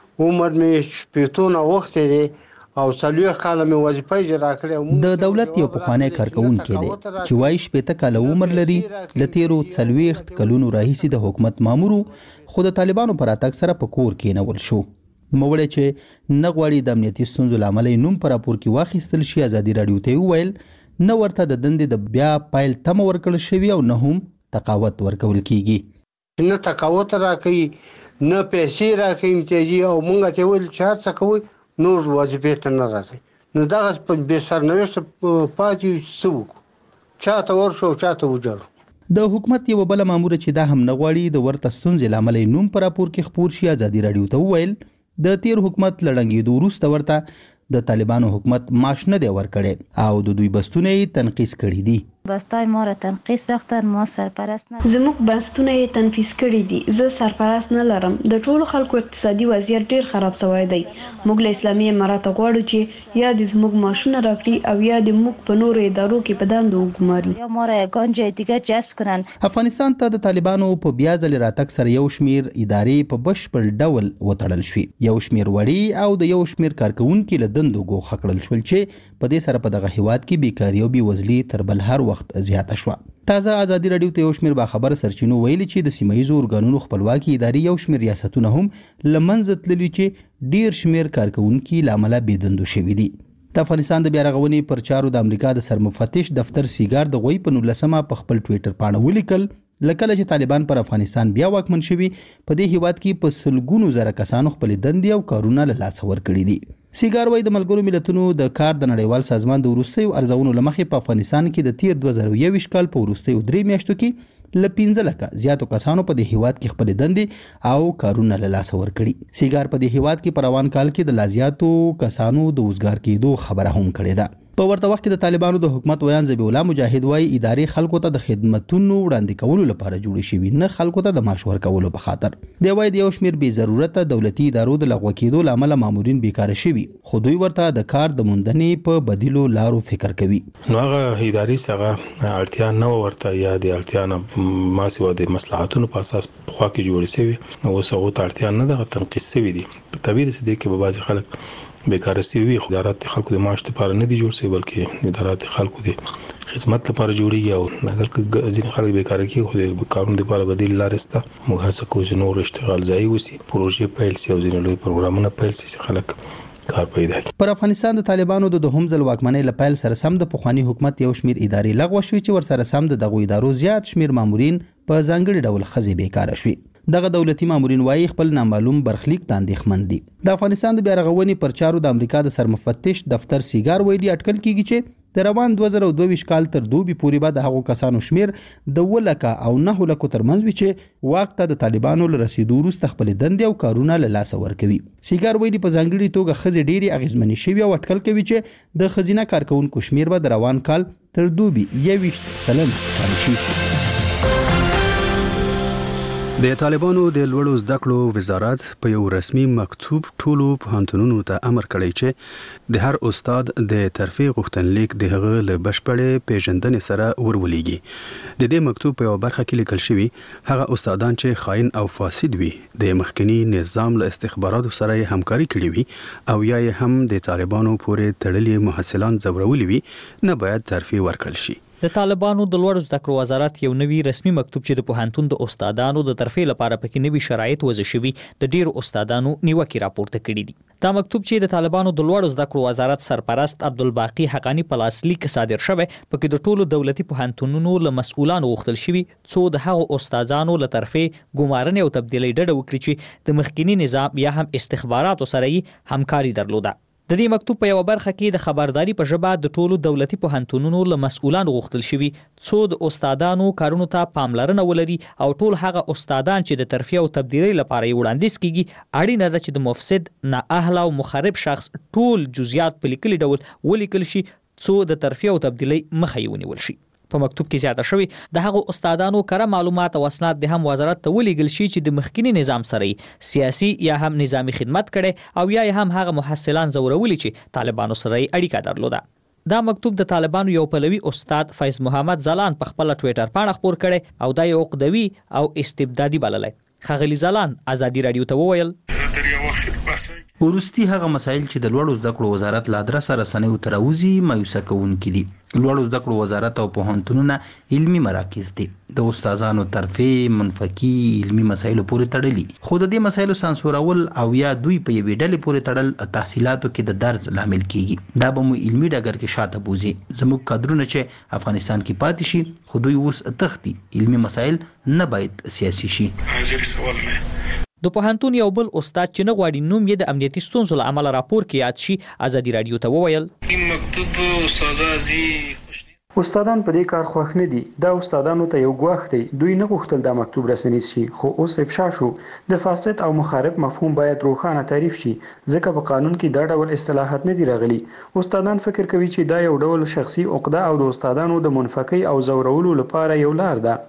عمر مې شپږ وخت دی او څلور کاله مې وظیفه اجرا کړې. د دولت یو پخوانی کارکونکو دی چې وایي شپږ کاله عمر لري، لتیرو څلويخت کلونو راهیسې د حکومت مامورو، خو د طالبانو پر اتاک سره په کور کې نول شو. موړی چې نه غواړي د امنیتي ستونزو لامل نوم پر راپور کې واخیستل شي، ازادي راډیو ته ویل نه ورته د دندې د بیا پایل تم ورکړل شوی او نه هم تقاعد ورکول کیږي. نه تقاعد راکړي، نه پیسې راکړي امتیازي، او مونږ ته ویل چې هر څه کوي نور واجبې ته نه راځي. نو دغه په بې سرنوشت پاتې سوق چاته ورشو چاته وجړو. د حکومت یو بل مامور چې دا هم نه غواړي د ورته ستونزې لامل نوم پر راپور کې خبر شي، ازادي راډیو ته ویل د تیر حکومت لړنګېدو وروسته ورته د طالبانو حکومت معاش نه دی ورکړی او د دوی بستونه یې تنقیس کړي دي. بستای ما را تنقیس ساختن، ما سرپرست نه. زموږ بستونه یې تنفیذ کړي دي، زه سرپرست نه لرم. د ټولو خلکو اقتصادي وضعیت ډیر خراب شوی دی. موږ له اسلامي امارات غواړو چې یا د زموږ معاشونه راکړي او یا د موږ په نورو ادارو کې په دندو وګماري، یا ما را یگان دیگه جذب کنن. افغانستان ته د طالبانو په بیا ځل راتګ سره یو شمیر ادارې په بشپړ ډول وتړل شوې، یو شمیر وړي او د یو شمیر کارکونکو له دندو ګوښه کړل شول چې په دې سره په دغه هیواد کې بیکاري او بېوزلي تر بل هر وخت زیاته شوه. تازه ازادي راډیو ته یو شمیر باخبر سرچینو ویلي چې د سیمایي ارګانونو خپلواکي ادارې یو شمیر ریاستونه هم لمنځه تللي چې ډیر شمیر کارکونکو لامل بېدندو شوي دي. د افغانستان د بیا رغونې پر چارو د امریکا د سرمفتش دفتر سیګار د غوي په نولسمه په خپل ټویټر پاڼه ولیکل لکه چې طالبان پر افغانستان بیا واکمن شوي، په دې هیواد کې په سلګونو زره کسانو خپل دندې او کارونه له لاسه ورکړي دي. سیګار وای د ملګرو ملتونو د کار د نړیوال سازمان د وروستیو ارزونو لمخې په افغانستان کې د تیر دوه زره یوویشت کال په وروستیو درې میاشتو کې ل پنځه لکه زیاتو کسانو په دې هیواد کې خپل دندې او کارونه له لاسه ورکړي. سیګار په دې هیواد کې په روان کال کې د لازیاتو کسانو د وزګار کېدو خبره هم کړې ده. په ورته وخت کې د طالبانو د حکومت ویان ذبیح الله مجاهد وایي ادارې خلکو ته د خدماتونو وړاندې کولو لپاره جوړې شوي، نه خلکو ته د معاش ورکولو په خاطر. دی وایي د یو شمیر بې ضرورته دولتي ادارو د لغوه کېدو له امله مامورین بیکاره شوي، خو دوی ورته د کار د موندنې په بدیلو لارو فکر کوي. نو هغه ادارې څنګه اړتیا نه ورته یا د اړتیا نه ما سیوا د مصلحتونو په اساس خوا کې جوړې شوي او څو ته اړتیا نه ده تنقیس شوي دي. په طبیعي سده کې به بعض خلک بیکاره سوي، خو ادارات خلکو د معاش لپاره نه دي جوړ شوي بلکې ادارات خلکو د خدمت لپاره جوړیږي. او اگر ځینې خلک بیکاره کیږي خو د کارونو لپاره بدیل لارې شته. موږ هڅه کوو چې نور اشتغال ځای وسی، پروژې پیل شي او ځینې لوی پروګرامونه پیل شي چې خلک کار پیدا کړي. پر افغانستان د طالبانو د دوهم ځل واکمنۍ له پیل سره سم د پخوانی حکومت یو شمیر ادارې لغوه شوې چې ورسره سم د دغو ادارو زیات شمیر مامورین په ځانګړي ډول خزي بیکاره شوي. دغه دولتي مامورین وایي خپل نامعلوم برخلیک ته اندېښمن دي. د افغانستان د بیا رغونې پر چارو د امریکا د سرمفتش دفتر سیګار ویلي اټکل کیږي چې د روان دوه زره دوه کال تر دوبي پورې به د هغو کسانو شمیر د اووه لکه او نهه لکو ترمنځ وي چې واک ته د طالبانو له رسیدو وروسته خپل دندې او کارونه له لاسه ورکوي. سیګار ویلي په ځانګړي توګه ښځې ډېرې اغېزمنې شوي او اټکل کوي چې د ښځینه کارکونکو شمیر به د روان کال تر دوبي یوویشت سلنه کم شي. د طالبانو د لوړو زده کړو وزارت په یو رسمي مکتوب ټولو پوهنتونونو ته امر کړی چې د هر استاد د ترفیع غوښتنلیک د هغه له بشپړې پیژندنې سره ورولېږي. د دې مکتوب په یو برخه کې لیکل شوی هغه استادان چې خاين او فاسد وي د مخکنی نظام له استخباراتو سره همکاري کړې وي او یا هم د طالبانو پورې تړلي محصلان ځورولي وي نه باید ترفیع ورکړل شي. د طالبانو د لوړ زده کړو وزارت یو نوی رسمي مکتوب چې د پوهنتون د استادانو د ترفیع لپاره پکې نوي شرایط وضع شوي د ډیرو استادانو نیوکې راپورته کړي دي. دا مکتوب چې د طالبانو د لوړ زده کړو وزارت سرپرست عبدالباقی حقانی په لاسلیک صادر شوی، پکې د ټولو دولتي پوهنتونونو له مسؤلانو غوښتل شوي څو د هغو استادانو له ترفیع ګمارنې او تبدیلۍ ډډه وکړي چې د مخکینی نظام یا هم استخباراتو سره یې همکاري درلوده. د دې مکتوب په یو برخه کې د خبرداري په ژبه د ټولو دولتي پوهنتونونو له مسؤلانو غوښتل شوي څو د استادانو کارونو ته پاملرنه ولري او ټول هغه استادان چې د ترفیع او تبدیلۍ لپاره یې وړاندیز کیږي اړینه ده چې د مفسد، نااهله او مخرب شخص ټول جزئیات په لیکلي ډول ولیکل شي څو د ترفیع او تبدیلۍ مخه یې ونیول شي. په مکتوب کې زیاته شوی د هغو استادانو کره معلومات او اسناد د هم وزارت ته ولیږل شي چې د مخکینی نظام سره سیاسي یا هم نظامی خدمت کړي او یا هم هغه محصلان زورولي چې طالبانو سره اړیکه درلوده. دا مکتوب د طالبانو یو پلوي استاد فیض محمد زلان په خپل ټوئیټر باندې خبر کړي او دا یو عقدوي او استبدادي بللی. ښاغلي زلان ازادي رادیو ته وویل ورستی هغه مسایل چې د لوړو زده کړو وزارت له ادرسه رسنیو ته راوځي مایوسه کوونکي دي. لوړو زده کړو وزارت او پوهنتونونه علمي مراکز دي، د استادانو ترفیع منفقي علمي مسایلو پورې تړلي، خو د دې مسایلو سانسورول او یا دوی په یوې ډلې پورې تړل تحصیلاتو کې د درز لامل کیږي. دا به مو علمي ډګر کې شاته بوزي. زموږ کادرونه چې افغانستان کې پاتې شي خو دوی اوس تختی علمي مسایل نه باید سیاسي شي. د پوهنتون یو بل استاد چې نه غواړي نوم یې د امنیتي ستونزو له امله راپور کې یاد شي ازادي رادیو ته وویل مکتوب استادازي استادان په دې کار خوښ نه دي. دا استادانو ته یو ګواښ دی. دوی نه غوښتل دا مکتوب رسنیز شي خو اوس افشا شو. د فاسد او مخالف مفهوم باید روښانه تعریف شي ځکه په قانون کې دا ډول اصطلاحات نه دي راغلي. استادان فکر کوي چې دا یو ډول شخصي عقده او د استادانو د منفقي او زورولو لپاره یو لار ده.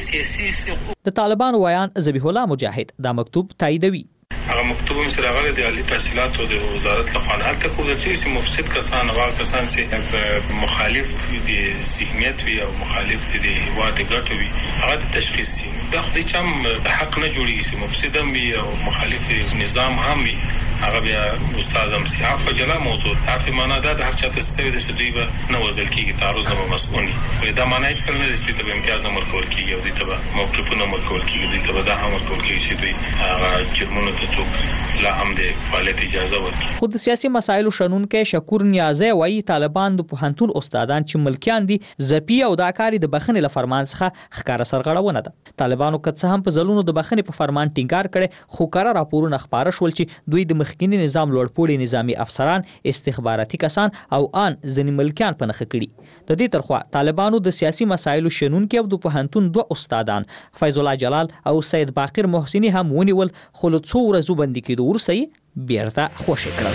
د طالبانو ویان ذبیح الله مجاهد دا مکتوب تاییدوي. هغه مکتوب هم سره غلط دی عالی تحصیلات او د وزارت له خوا هلته کوم چې مفسد کسان او کسان چې مخالف دي ذهنیت وي او مخالف دي واده ګټوي هغه د تشخیص سي. دا خو د چم حق نه جوړیږي مفسد هم وي او مخالف نظام هم وي هغه بیا استاد هم سي. عفو جلا موضوع عفو معنا دا د هر چاته سوي د شدوی به نه وزل کیږي تعرض نه مسؤوني وي. دا معنا هیڅ کله نه دي ته امتیاز امر کول کیږي او دي ته موقفونه امر کول کیږي دي ته دا هم امر کول کیږي چې دوی هغه جرمونه ته لا هم د فعالیت اجازه ورکړي. خو د سیاسي مسایلو شنونکو شکور نیازی وایي طالبان د پوهنتون استادان چې ملکیان دي زپی او دا کاری د بخښنې له فرمان څخه ښکاره سرغړونه ده. طالبانو که څه هم په ځلونو د بخښنې په فرمان ټینګار کړي خو کره راپورونه خبره شول چې دوی د مخکینی نظام لوړپوړي نظامی افسران، استخباراتي کسان او ان ځینې ملکیان په نښه کړي. د دې ترخوا طالبانو د سیاسي مسایلو شنونکو او د پوهنتون دوه استادان فیض الله جلال او سید باقر محسنی هم ونیول خو له څو ورځو بندي کېدو ورسته یې بیرته خوشې کړل.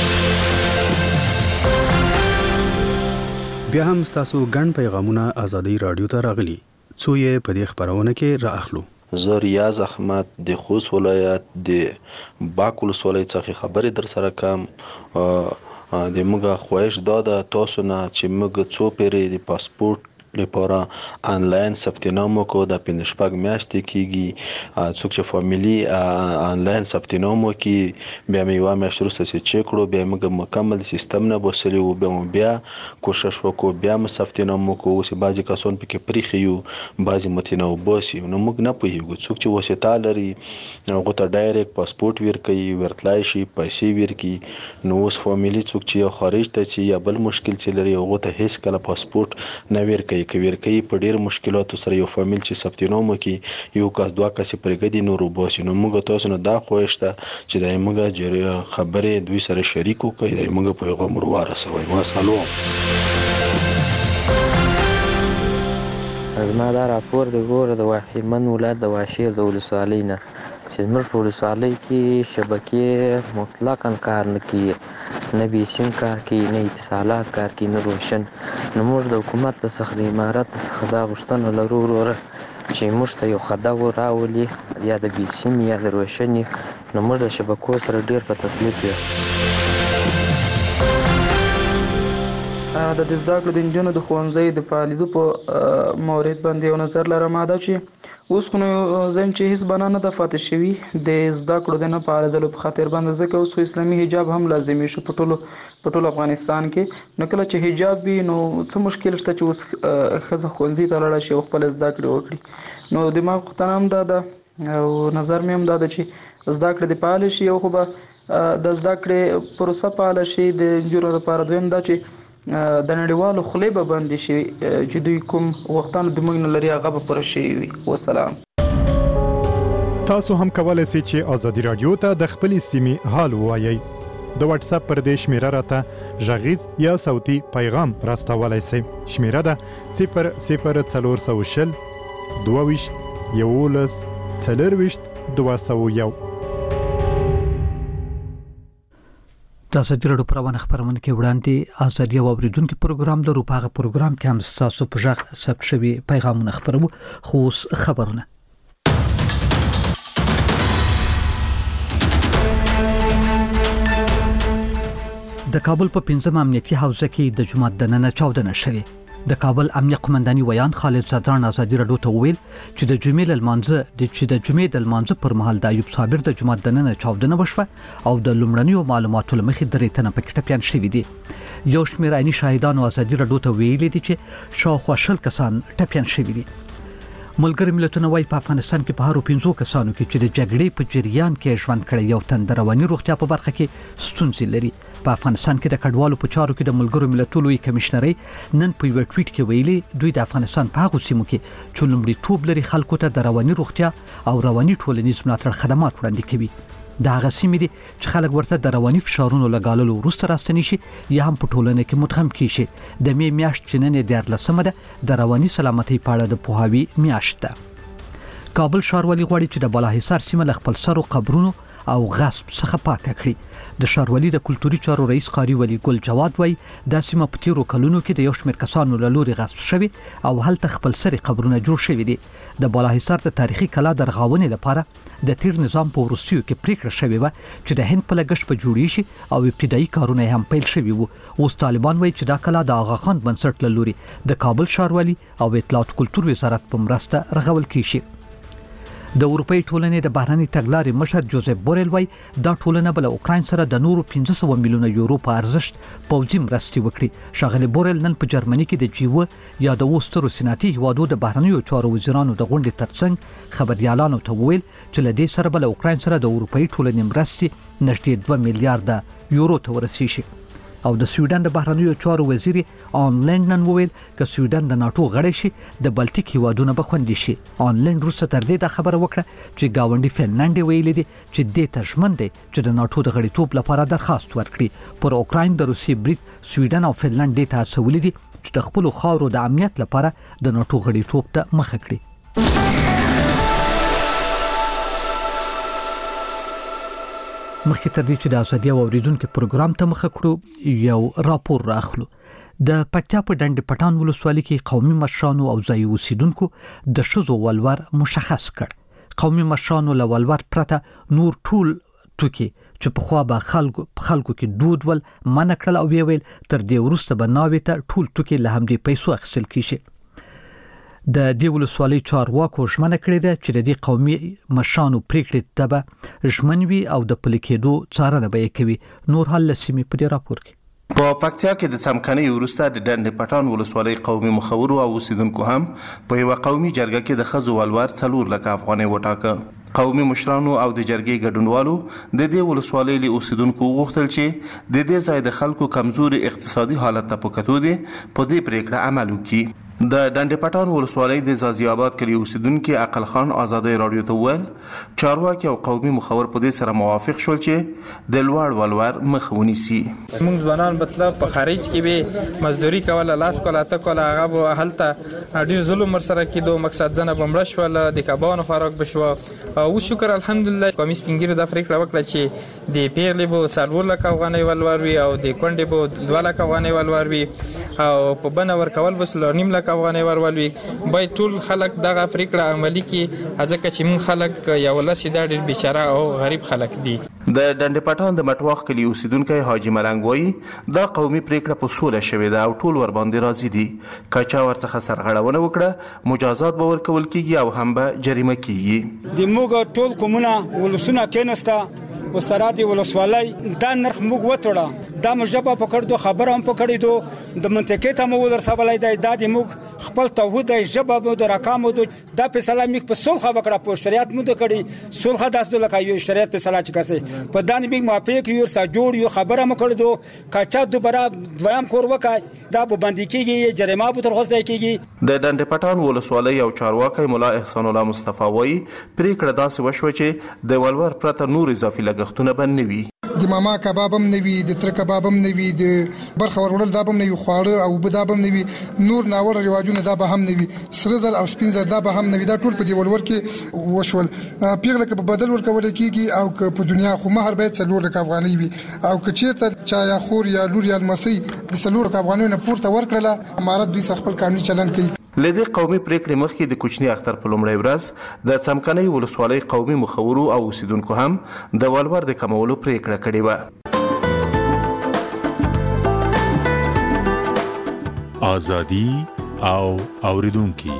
بیا هم ستاسو ګڼ پیغامونه ازادي رادیو ته راغلي څو یې په دې خبرونه کې رااخلو. زه ریاض احمد د خوست ولایت د باک ولسوالۍ څخه خبرې در سره کوم. د موږ خواهش دا ده تاسو نه چې موږ څو پیرې د پاسپورت لپاره آنلاین ثبت نام وکړو. د پنځه شپږ میاشتې کېږي. څوک چې فامیلي آنلاین ثبت نام وکړي بیا مې یوه میاشت وروسته چې چک کړو بیا موږ مکمل سیستم نه بوسلی وو بیا مو بیا کوشش وکړو بیا مو ثبت نام وکړو. اوس بعضې کسان پکې پریښي یو بعضې متې نه وباسي نو موږ نه پوهېږو. څوک چې واسطه لري هغو ته ډایرکټ پاسپورټ ورکوي ورتلای شي پیسې ورکړي. نو اوس فامیلي څوک چې یا خارج ته چې یا بل مشکل چې لري هغو ته هېڅ کله پاسپورټ نه ورکوي. کوي کوي په ډیر مشکلاتو سره یو فامیل چې ثبت نام وکړي یو کس دوه کس پرېږدي نور وباسي. نو موږ تاسو نه دا خواهش ده چې د موږ خبرې دوی سره شریک وکړي د موږ پیغام ورسوي. وسلام. زما دا راپور د ګوره د واحمن ولایت د واشیر د ولسوالۍ نه چې زموږ په ولسوالۍ کې شبکې مطلقاً کار نه کوي، نه بیسیم کار کوي، نه اتصالات کار کوي، نه روشن. نو موږ د حکومت له څخه د امارت دا غوښتنه لرو وروره چې موږ ته یو خده راولي یا د بیسیم یا د روشن نو موږ د شبکو سره ډېر په تکلیف یو. د دې زده کړو د نجونو د ښوونځي د فعالیدو په مورد باندې یو نظر لرم دا چې اوس خو نو زم چې هیڅ بنا نه د فاتح شوي د زده کړو د نه فعالیدلو په خاطر باندې ځکه اوس اسلامي حجاب هم لازمي شو په ټولو په ټول افغانستان کې نو کله چې حجاب وي نو څه مشکل شته چې اوس ښځه ښوونځي ته لاړه شي او خپل زده کړې وکړي نو دماغ غوښتنه هم دا ده او نظر مې هم دا ده چې زده کړې د فعال شي او خو به د زده کړې پروسه فعال شي د نجونو لپاره دویم دا چې د نړیوالو خلې به بندې شي چې دوی کوم وختانو د موږ نه لري هغه به پوره شوي وي. وسلام. تاسو هم کولای شئ چې آزادي رادیو ته د خپل سیمې حال ووایئ. د واتس اپ پر دې شمیره راته غږیز یا صوتي پیغام راستولای شئ. شمیره ده صفر صفر څلور سوه شل دوه ویشت یولس څلرویشت دوه سوه یو. د ازادي راډیو پروانه خبرونه کې وړاندې ازادي او اوریدونکو پروګرام لرو. په هغه پروګرام کې هم تاسو په ځخ ثبت شوی پیغامونه خبرو خو خبرونه د کابل په پنځم امنیتي حوزه کې د جمعه د نن چاودنه شوه. د کابل امنیه قومنداني ویان خالد زدران ازادي راډیو ته ویل چې د جمعې لمانځه د چې د جمعې د لمانځه پر مهال د ایوب صابر د جمعه د نن چاودنه وشوه او د لومړنیو معلوماتو لمخې درې تنه پکې ټپيان شوي دي. یو شمېر عیني شاهدانو ازادي راډیو ته ویلي دي چې شاوخوا شل کسان ټپيان شوي دي. ملګری ملتونه وايي په افغانستان کې په هرو پنځو کسانو کې چې د جګړې په جریان کې ژوند کړی یو تن د رواني روغتیا په برخه کې ستونزې لري. په افغانستان کې د کډوالو په چارو کې د ملګرو ملتونو لوی کمشنري نن په یو ټویټ کې ویلي دوی د افغانستان په هغو سیمو کې چې لومړیتوب لري خلکو ته د رواني روغتیا او رواني ټولنیز ملاتړ خدمات وړاندې کوي. دا هغه سیمې دي چې خلک ورته د رواني فشارونو لګاللو وروسته راستنی شي یا هم په ټولنه کې مدغم کیشي. د می میاشت چې نن دیارلسمه ده د رواني سلامتۍ په اړه د پوهاوي میاشت ده. کابل ښاروالي غواړي چې د بالاحصار سیمه له خپل سرو قبرونو او غصب څخه پاکه کړي. د ښاروالي د کلتوري چارو رئیس قاری ولی ګل جواد وای د سیمه په تیرو کلونو کې د یو شمېر کسانو له لوري غصب شوی او هلته خپل سري قبرونه جوړ شوي دي. د بالاحصار د تاریخي کلا د رغاونې لپاره د تیر نظام په وروستیو کې پریکړه شوې و چې د هند په لګښت په جوړی شي او ابتدایي کارونه هم پیل شوي وو. اوس طالبان وایي چې دا کلا د آغا خان بنسټ له لوري د کابل ښاروالي او اطلاعات کلتور وزارت په مرسته رغول کیږي. د اروپאי ټولنې د بهرني تګلارې مشر جوزف بورل وای دا ټولنه بل اوکراین سره د نورو پنځه سوه میلیونه یورو په ارزښت پوځي مرستې وکړي. ښاغلي بورل نن په جرمني کې د جیو یا د وسترو سناتي هوادو د بهرنیو چارو وزیرانو د غونډې ترڅنګ خبريالانو ته وویل چې له دې سره بل اوکراین سره د اروپאי ټولنې مرستې نږدې دوه میلیارډ یورو ته ورسیږي. او د سویډن د بهرنیو چارو وزیر آنلاین نن وویل چې سویډن د ناتو غړی شي د بلټیک هیوادونو به خوندي شي. آنلاین روسه تر دې د خبره وکړه چې گاونډي فنلند ویلي دي چې د تشمن دي چې د ناتو د غړیتوب لپاره درخواست ورکړي. پر اوکراین د روسي بریټ سویډن او فنلند د تاسولې دي چې د خپل خاورو د امنیت لپاره د ناتو غړیتوب ته مخه کړي. مخکې تر دې چې د ازادي او اوریدونکو پروګرام ته مخه کړو یو راپور راخلو. د پکتیا په ډنډ پټان ولسوالۍ کې قومي مشرانو او ځایي اوسیدونکو د شذو ولور مشخص کړ. قومي مشرانو له ولور پرته نور ټول ټوکی چې په خوا به خلکو خلکو کې دود ول منع کړل او ویل تر دې وروسته به ناوې ته ټول ټوکی له همدې پیسو اخیستل کیږي. د دې ولسوالۍ چارواکو ژمنه کړې ده چې د دې قومي مشرانو پریکړې ته به ژمن وي او د پلي کېدو څارنه به یې کوي. نور حال لسیمې په دې راپور کې په پکتیا کې د څمکنۍ وروسته د ډنډ پټان ولسوالۍ قومي مخورو او اوسیدونکو هم په یو قومي جرګه کې د ښځو ولور څلور لک افغانۍ وټاکه. قومي مشرانو او د جرګې ګډونوالو د دې ولسوالۍ له اوسیدونکو غوښتل چې د دې ځای د خلکو کمزوري اقتصادي حالت ته په کتو دي په دې پریکړه عمل وکړي. د ډنډ پټان ولسوالۍ د زازي آباد کلی اوسیدونکو عقل خان ازادي رادیو ته ویل چارواکي او قومي مخور په دې سره موافق شول چې د لوړ ولور مخ ونیسي. موږ ځوانان مطلب په خارج کې به مزدوري کوله لاس کوله ته کوله هغه به هلته ډیر ظلم سره کېدو مقصد ځنه بمړ شو د کبانو خوراک بشو او شکر الحمدلله کومي سپینګیرو د افریقا وکړه چې د پیغلې به څلور لک افغانۍ ولور وي او د کونډې به دوه لک افغانۍ ولور وي او په بنه ور کول بس لنیم لک لک افغانۍ ورولوي باید ټول خلک دغه پریکړه عملي کړي ځکه چې موږ خلک یو لس دا ډېر بیچاره او غریب خلک دي. د ډنډ پټان د مټواخ کلي اوسیدونکی حاجي ملنګ وایي دا قومي پریکړه په سوله شوې ده او ټول ورباندې راضي دي. که چا ورڅخه سرغړونه وکړه مجازات به ورکول کیږي او هم به جریمه کیږي. د موږ ټول قومونه ولسونه کېنسته وسرات ولسوالۍ دا نرخ موږ وټړه دا مجبه پکړ دو خبر هم پکړې دو د منطقې ته مو درسولای دی دا د موږ خپل توحید جبه د رقم دو دا فیصله موږ په صلح وکړه په شریعت مو د کړي صلح داس د لکه یو شریعت فیصله چې کسه په دانه موږ موافق یو سره جوړ یو خبره مکړ دو کچا دوباره دویم کور وکای دا به باندې کیږي جریمه به تر غوښتل کیږي. د ډنډ پټان ولسوالۍ او چارواکي مولا احسان الله مصطفی وایي پریکړه داسې وشوه چې د ولور پرته نور اضافي لګښتونه به نه وي. د ماما کباب هم نه وي د تر کباب هم نه وي د برخه ورول دا هم نه وي خواړه او بدا هم نه وي نور ناوړه رواجونه دا به هم نه وي سره زر او سپین زر دا به هم نه وي دا ټول په دی ولور کې وشول. پیغله کې په بدل ورکول کیږي او که په دنیا خو مہر باید څلور لک افغانۍ وي او که چیرته چا یا خور یا لور یا مسی د څلور لک افغانۍ نه پورته ورکړله امارت دوی سره خپل قانوني چلن کوي. لدې قومي پریکړې مخکې د کوچني اختر په لومړۍ ورځ د څمکنۍ ولسوالۍ قومي مخورو او اوسیدونکو هم د ولور د کمولو پریکړه کړې وه. ازادي او اوریدونکو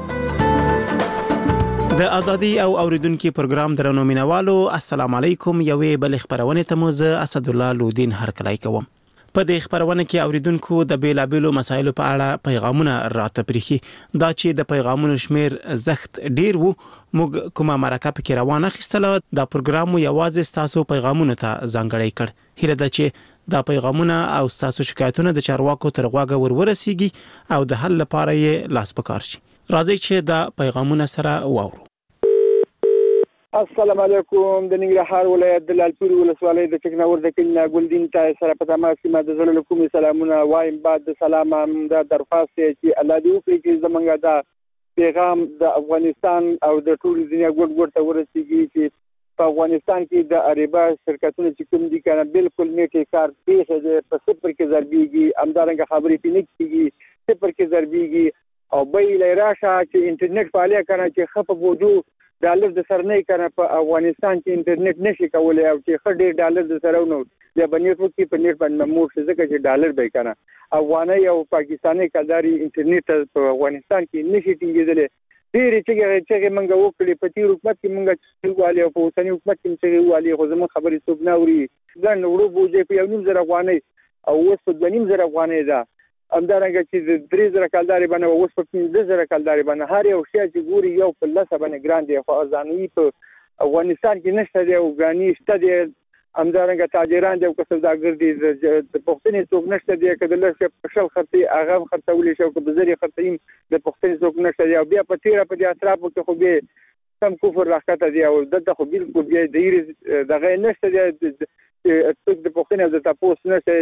د ازادي او اوریدونکو پروګرام درنو مینوالو السلام علیکم. یوې بل خبرونه ته موزه اسد الله لودین هرکلای کوم. په دې خبرونه کې اوریدونکو د بیلابیلو مسایلو په اړه پیغامونه راته پریخي دا چې د پیغامونو شمیر زخت ډیر وو موږ کومه مرکه پکې روانه خستله دا پروګرام یوازې تاسو پیغامونه ته ځانګړی کړ. هیله ده چې دا پیغامونه او تاسو شکایتونه د چارواکو تر غوږه ورورسیږي او د حل لپاره یې لاس پکار شي. راځي چې دا پیغامونه سره واورو. السلام علیکم. د ننګرهار ولایت د لالپور ولسوالۍ د ټکناور د کلنا ګلدین ته سره په تماس کې ما د زړه کومي سلامونه وایم. بعد د سلام هم د درخواست چې الله دې وکړي چې زمونږ دا پیغام د افغانستان او د ټول دنیا ګډ ګډ ته ورسیږي چې په افغانستان کې د اریبا شرکتونو چې کوم دي کنه بالکل نیټه کار پیښه ده په صفر کې ضربېږي امدارنګ خبرې پینې کیږي صفر کې ضربېږي او به لراشه چې انټرنیټ فعالیت کنه چې خپ بوجو ډالر د سر نه کنه په افغانستان کې انټرنیټ نشي کولای او چې خډې ډالر د سره نو یا بنیټ وکي په نیټ باندې مور څه ځکه چې ډالر به کنه افغاني او پاکستاني کلداري انټرنیټ په افغانستان کې نشي ټینګېدل. ډېر چې چې موږ وکړي په تیر حکومت کې موږ چې او په اوسنی حکومت کې چې والی خو زموږ خبرې څوک نه اوري ځان وړو بوجي په یو نیم زره افغاني او اوس په دوه نیم زره افغاني ده امدارنګه چې درې زره کلداري باندې اوس په پنځه زره کلداري باندې هر یو شی چې ګوري یو په لسه باندې ګران دی خو ځانوي په افغانستان کې نشته دی او ګرانی شته دی امدارنګه تاجران دی او سوداګر دي د پښتنې څوک نشته دی کله لږ په شل خرتي هغه خرڅولې شو په بزري خرڅیم د پښتنې څوک نشته دی او بیا په تیره په دې اطرافو کې خو به کم کفر راکته دی او دغه خو بالکل بیا د دغه نشته دی څوک د پښتنې د تاسو نشته.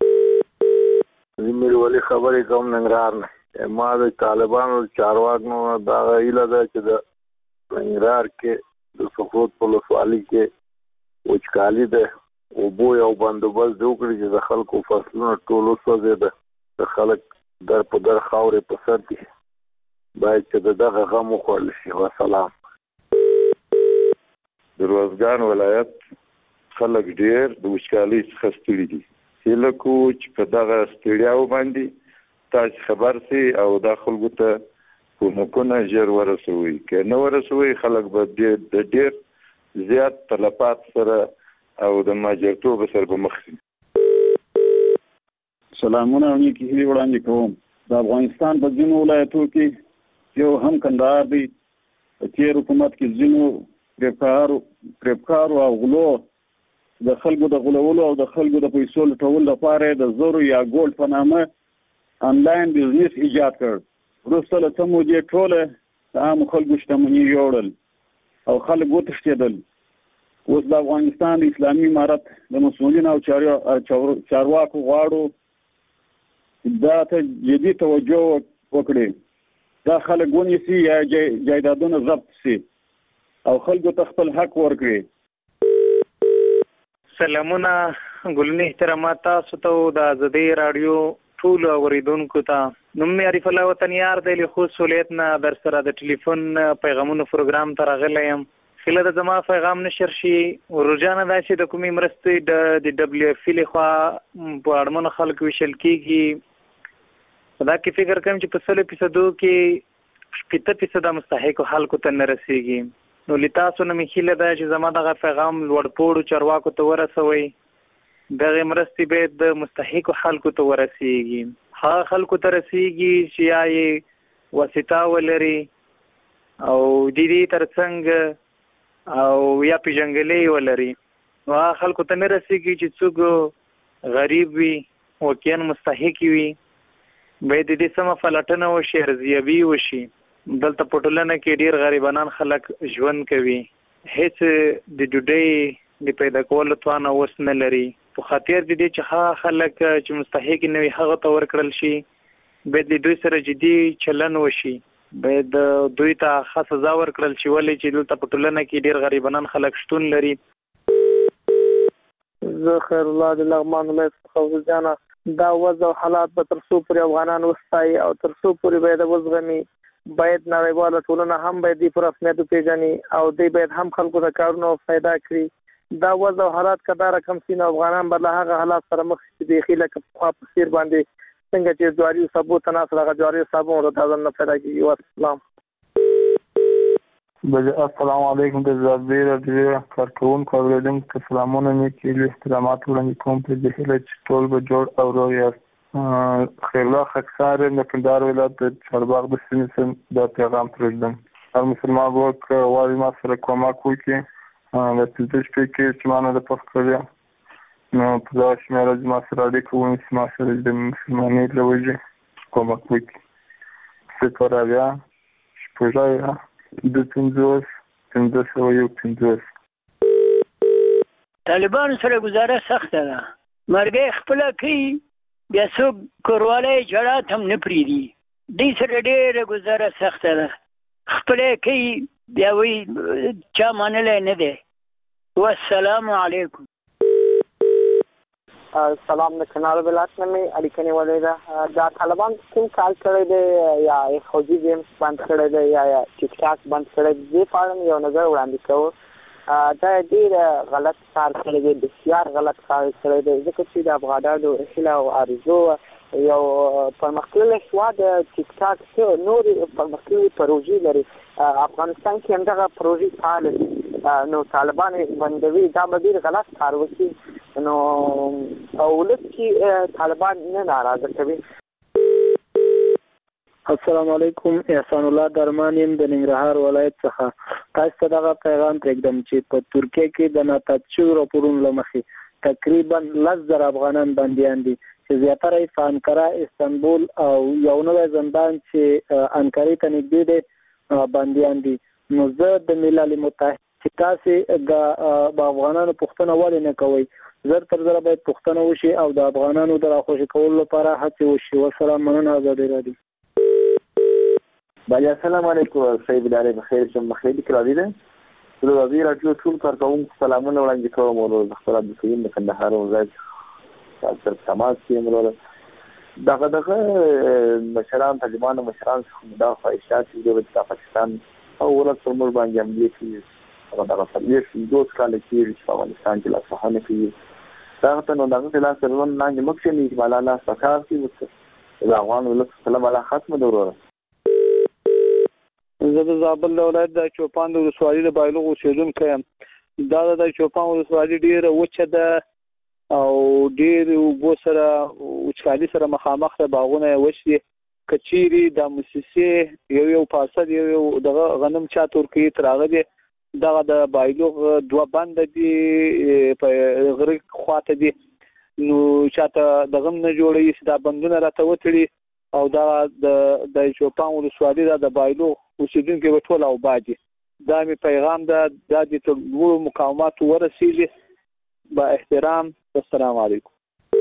زمیر ولی خبرې کوم ننګرهار نه ما د طالبانو چارواکو دا غیله ده چې د ننګرهار کې د سقوط په ولسوالۍ کې وچکالي ده او بو یو بندوبست وکړي چې د خلکو فصلونه ټول وسوځي د خلک در په در خاورې په سر دي باید چې دغه غم وخوړل شي. وسلام. د روزګان ولایت خلک ډیر د وچکالۍ څخه ستړي دي. هیله کو چې په دغه ستړیاو باندې تاسو خبر سي او د خلکو ته کومکونه ژر ورسوي که نه ورسوي خلک به د ډیر زیات طلبات سره او د ماجرتوب سره به مخ شي. سلامونه او نیکی هیلې وړاندې کوم. د افغانستان په ځینو ولایتو کې یو هم کندهار دی په تیر حکومت کې ځینو پریپکارو پریپکارو او غلو د خلکو د غلولو او د خلکو د پیسو لټولو لپاره د زورو یا ګولډ په نامه انلاین بزنس ایجاد کړ. وروسته له څه مودې ټوله د عامو خلکو شتمني یوړل او خلک وتښتېدل. اوس د افغانستان د اسلامي امارت د مسؤلین او چارواکو غواړو دا ته جدي توجه وکړي دا خلک ونیسي یا جایدادونه ضبط شي او خلکو ته خپل حق ورکړي. سلامونه ګلنی احترامات تاسو ته د ازادي رادیو ټول اوریدونکو ته نوم مې عارف الله وطنیار دی له خوست ولایت نه در سره د ټلیفون پیغامونو پروګرام ته راغلی یم. خله د زما پیغام نشر شي ورجانه دا چې د کومې مرستې د د دبليو اف له خوا په اړمنو خلکو ویشل کېږي. دا کې فکر کوم چې په سلو فیصدو کې شپېته فیصده مستحقو خلکو ته نه رسېږي. نو له تاسو نه مې هیله ده چې زما دغه پیغام لوړپوړو چارواکو ته ورسوئ. دغه مرستې باید د مستحقو خلکو ته ورسېږي. هغه خلکو ته رسېږي چې یا یې واسطه ولري او د دې تر څنګ او یا پیژنګلې ولري. نو هغه خلکو ته نه رسېږي چې څوک غریب وي واقعا مستحق وي. باید د دې سمه پلټنه وشي، ارزیابي وشي. دلته په ټولنه کې ډېر غریبانان خلک ژوند کوي، هیڅ د ډوډۍ د پیدا کولو توان اوس نه لري. په خاطر د دې چې هغه خلک چې مستحق نه وي هغه ته ورکړل شي، باید د دوی سره جدي چلن وشي، باید دوی ته ښه سزا ورکړل شي. ولې چې دلته په ټولنه کې ډېر غریبانان خلک شتون لري. زه خیر الله د لغمان ولایت څخه وزجانه دا وضع او حالات به تر څو پورې افغانان وستایي او تر څو پورې باید وزغمي. باید نړیواله ټولنه هم باید دې پر رسمیت وپېژني او دوی باید هم خلکو ته کارونه پیدا کړي. دا وضع او حالات که دا رقم سي نو افغانان به له هغه حالات سره مخ شي چې بیخي لکه پخوا په څېر باندې څنګه چې جواري صابو ته ناست هغه جواري صابو ورته ځان نه پیدا کېږي. والسلام. السلام علیکم د زابې راډیو کارکوونکو اورېدونکو ته سلامونه مې کېږي، احترامات وړاندې کوم په دې هیله چې ټول به جوړ او روغ یاست. خیرالله خاکسار یم د کندهار ولایت د چارباغ د سیمې څخه دا پیغام پرېږدم. هر مسلمان به که غواړي ما سره کومک وکړي د پنځه شپې کې چې ما نه ده پخ کړی نو په دغه شمېره چې ما سره اړیکه ونیسي، ما سره د مسلمانۍ له وجې کومک وکړي. صفر اویا شپږ اویا دوه پنځوس پنځه سوه یو پنځوس. طالبانو سره ګزاره سخته ده، مرګۍ خپله کوي، بیا څوک کوروالی جړات هم نه پرېږدي. دوی سره ډېره ګزاره سخته ده، خپله کوي بیا وایي چا منلی نه دی. والسلام علیکم. سلام، د کنړ ولایت نه مې اړیکه نیولې ده. دا طالبان کوم کال کړی دی یا خوجي گیمز بند کړی دی یا ټیک ټاک بند کړی دی، دې په اړه یو نظر وړاندې کوو. دا ډېر غلط کار کړی دی، بسیار غلط کار کړی دی، ځکه چې د افغانانو هیله او آرزو یو پرمختللی هېواد ټیک ټاک نورې پرمختللې پروژې لري. افغانستان کې همدغه پروژې فعاله دي، نو طالبان یې بندوي. دا به ډېر غلط کار وکړي، نو ولس کې طالبان نه ناراضه کوي. السلام علیکم، احسان الله درمان یم د ننګرهار ولایت څخه. تاسو ته دغه پیغام پرېږدم چې په ترکیه کې د ناتات شویو راپورونو له مخې تقریبا لس زره افغانان بندیان دي چې زیاتره یې په انکره، استانبول او یو نوی زندان چې انکرې ته نږدې دی بندیان دي. نو زه د ملل متحد چې تاسې د افغانانو پوښتنه ولې نه کوئ؟ زر تر زره باید پوښتنه وشي او د افغانانو د راخوشي کولو لپاره هڅې وشي. والسلام، مننه. ازادي راډیو. بله السلام علیکم، صحیح بلاره بخیر شم. خیلی کرادی ده د ازادي راډیو ټول کارکوونکو سلامونه وړاندې کوم. ورور د خپل عبدالکریم د کندهار ولایت سره تماس کې ورور دغه دغه مشران طالبانو مشران څخه دا خواهشات دي چې پاکستان او ولس پر موږ باندې حملې کوي. هغه دغه څلوېښت پنځوس کاله کېږي چې په افغانستان کې لاسوهنه کوي. دغه ته نو دغه لاس تر ژوند لاندې مه کښېنئ، بالا لاس په کار کړي، د افغان ولس کله بالا ختمه ده. وروره زه د زابل د ولایت د چوپان د ولسوالۍ د بایلوغ اوسېدونکی یم. دا د چوپان ولسوالۍ ډېره وچه ده او ډېر اوبو سره وچکالي سره مخامخ ده، باغونه یې وچ دي. که چیرې د موسسې یو یو پارسل یو یو دغه غنم چا ترکیې تر هغه دی، دغه د بایلوغ دوه بنده دي په غره خواته دي، نو چاته دغه هم نه جوړوي چې دا بندونه راته وتړي او دا د چوپان ولسوالۍ دا د بایلوغ اوسېدونکي به ټول اوبه دي. دا مې پیغام ده، دا د تر لوړو مقاماتو ورسېږي. با احترام، السلام علیکم.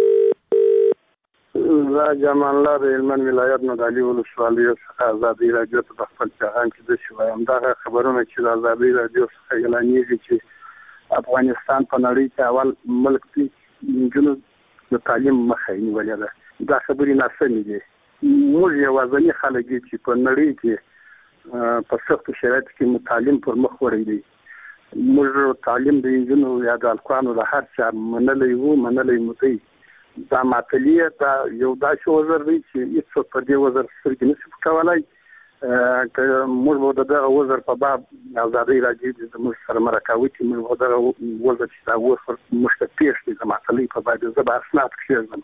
زه جمال الله د هلمند ولایت نه د علي ولسوالۍ څخه ازادي راډیو ته په خپل پیغام کې داسې وایم، دغه خبرونه چې د ازادي راډیو څخه اعلانېږي چې افغانستان په نړۍ کې اول ملک دی نجونو د تعلیم مخه یې نیولې ده، دا خبرې ناسمې دي. موږ یوازیني خلک دي چې په نړۍ کې په سختو شرایطو کې تعلیم پر مخ وړی دی. موږ تعلیم د انجونو یا د هلکانو د هر چا منلی وو منلی مو دی. دا معطلي دا یو داسې وزر دی چې هېڅوک پر دې وزر سترګې نشي پټولی. که موږ به د دغه وزر په باب ازادۍ راډیو دې زموږ سره مرکه وکړي، موږ به دغه وزر چې دا وزر موږ ته پېښ دی د معطلۍ په باب زه به اسناد کښېږدم.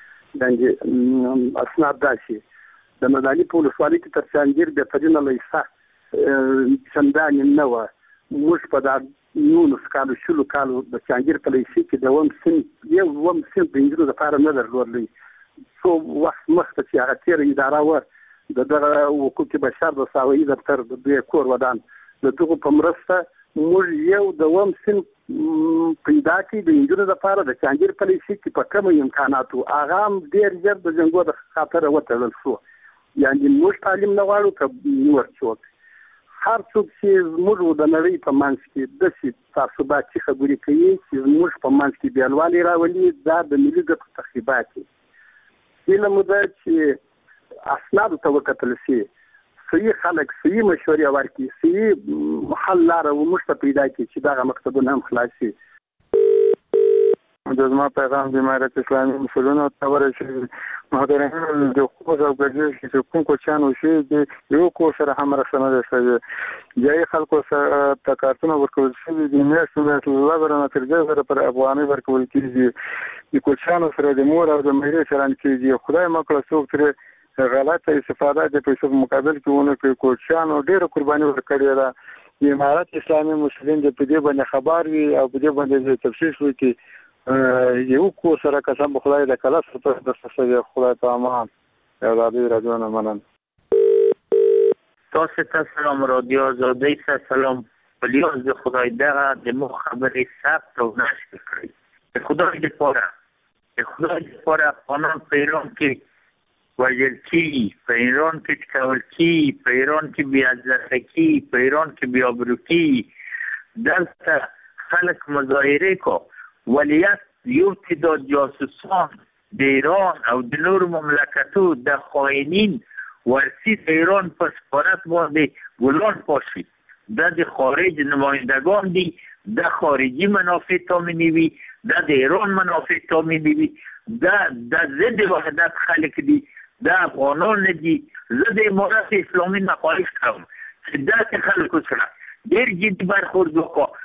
یعنې اسناد داسې د مداني په ولسوالۍ کې تر چانګیر بهترینه لیسه چندانې نه وه. موږ په دا نولس کالو شلو کالو د چانګیر په لیسې کې د اووم صنف یو اووم صنف د نجونو دپاره نه درلودلی. څو وخت مخکې چې هغه تېره اداره وه د دغه حقوق بشر د ساوایي دفتر د دوی کور ودان د دغو په مرسته موږ یو د اووم صنف پیدا کړي د نجونو دپاره د چانګیر په لیسې کې په کمو امکاناتو هغه هم ډېر ژر د جنګو د خاطره وتړل شو. یعنې موږ تعلیم نه غواړو که نور څوک. هر څوک چې زموږ د نړۍ په منځ کې داسې تعصباتي خبرې کوي چې زموږ په منځ کې بېلوالي راولي، دا د ملي ګټو تخریبات دي. هیله مو ده چې اسنادو ته وکتل شي، صحیح خلک صحیح مشورې ورکړي، صحیح حل لاره موږ ته پیدا کړي چې دغه مکتبونه هم خلاص شي. د زما پیغام د امارت اسلامي مسؤلینو ته ورسېږي. محترمین د خوځ او ګرځېدل چې کوم کوچیان وشي د یو کور سره هم مرسته نه ده شوې. یایي خلکو سره ته کارتونه ورکول شوي دي، میاشتو میاشتو له زره نه تر دوه زره پر افغانۍ ورکول کېږي. د کوچیانو سره د مور او د مېرې چلند کېږي. خدای مه کړه څوک ترې غلطه استفاده د پیسو په مقابل کې ونه کړي. کوچیانو ډېره قرباني ورکړې ده. د امارت اسلامي مسؤلین د په دې باندې خبر وي او په دې باندې تفصیل وکړي. یو کو سره قسم به خدای د کلاس په دسته خدای ته امان. ازادي رادیو نه منن. تاسو ته سلام رادیو آزادۍ ته سلام. په لیاز د خدای دغه د مو خبرې ثبت او نشر کړئ. د خدای دپاره د خدای دپاره افغانان په ایران کې وژل کېږي، په ایران کې ټکول کېږي، په ایران کې بېعزته کېږي، په ایران کې بېآبرو کېږي. دلته خلک مظاهرې کو ولیت یو تعداد جاسوسان د ایران او د نورو مملکتو د خائنین ورسی د ایران په سفارت باندې ګلان پاشي. دا د خارج نمایندگان دي، د خارجي منافع تامینی وي، دا د ایران منافع تامینی وي، دا د ضد وحدت خلک دي، دا افغانان نه دي. زه د امارت اسلامي نه خواهش کوم چې داسې خلکو سره ډېر جدي برخورد وکړو.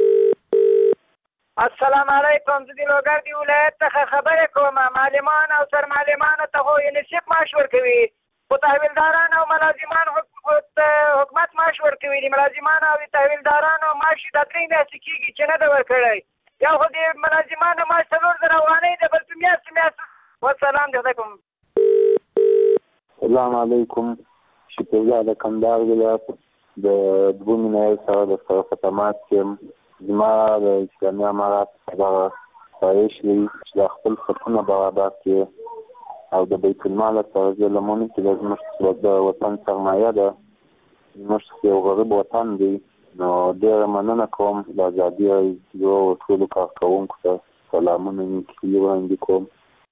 السلام علیکم. زه د لوګردي ولایت څخه خبرې کوم. معلمان او سرمعلمانو ته خو یونیسف معاش ورکوي، خو تحویلداران او ملازمان حکومت معاش ورکوي. د ملازمانو او د تحویلدارانو معاش د درې میاشتې کېږي چې نه ده ورکړی. یا خو د ملازمانو معاش څلور زره افغانۍ ده، بل په میاشتې میاشتې. والسلام د خدای کوم. السلام علیکم. شکر الله د کندهار ولایت د دوه منایل سره د سره خدمات کې زما د اسلامي امارات دغه خواهش دی چې د خپل حقونه برابر کړي او د بیت المال سره لمونې چې زموږ د وطن سرمایه ده، زموږ یو غریب وطن دی. نو ډېره مننه کوم د ازادي راډیو ټولو کارکوونکو ته سلامونه مې وړاندې کوم.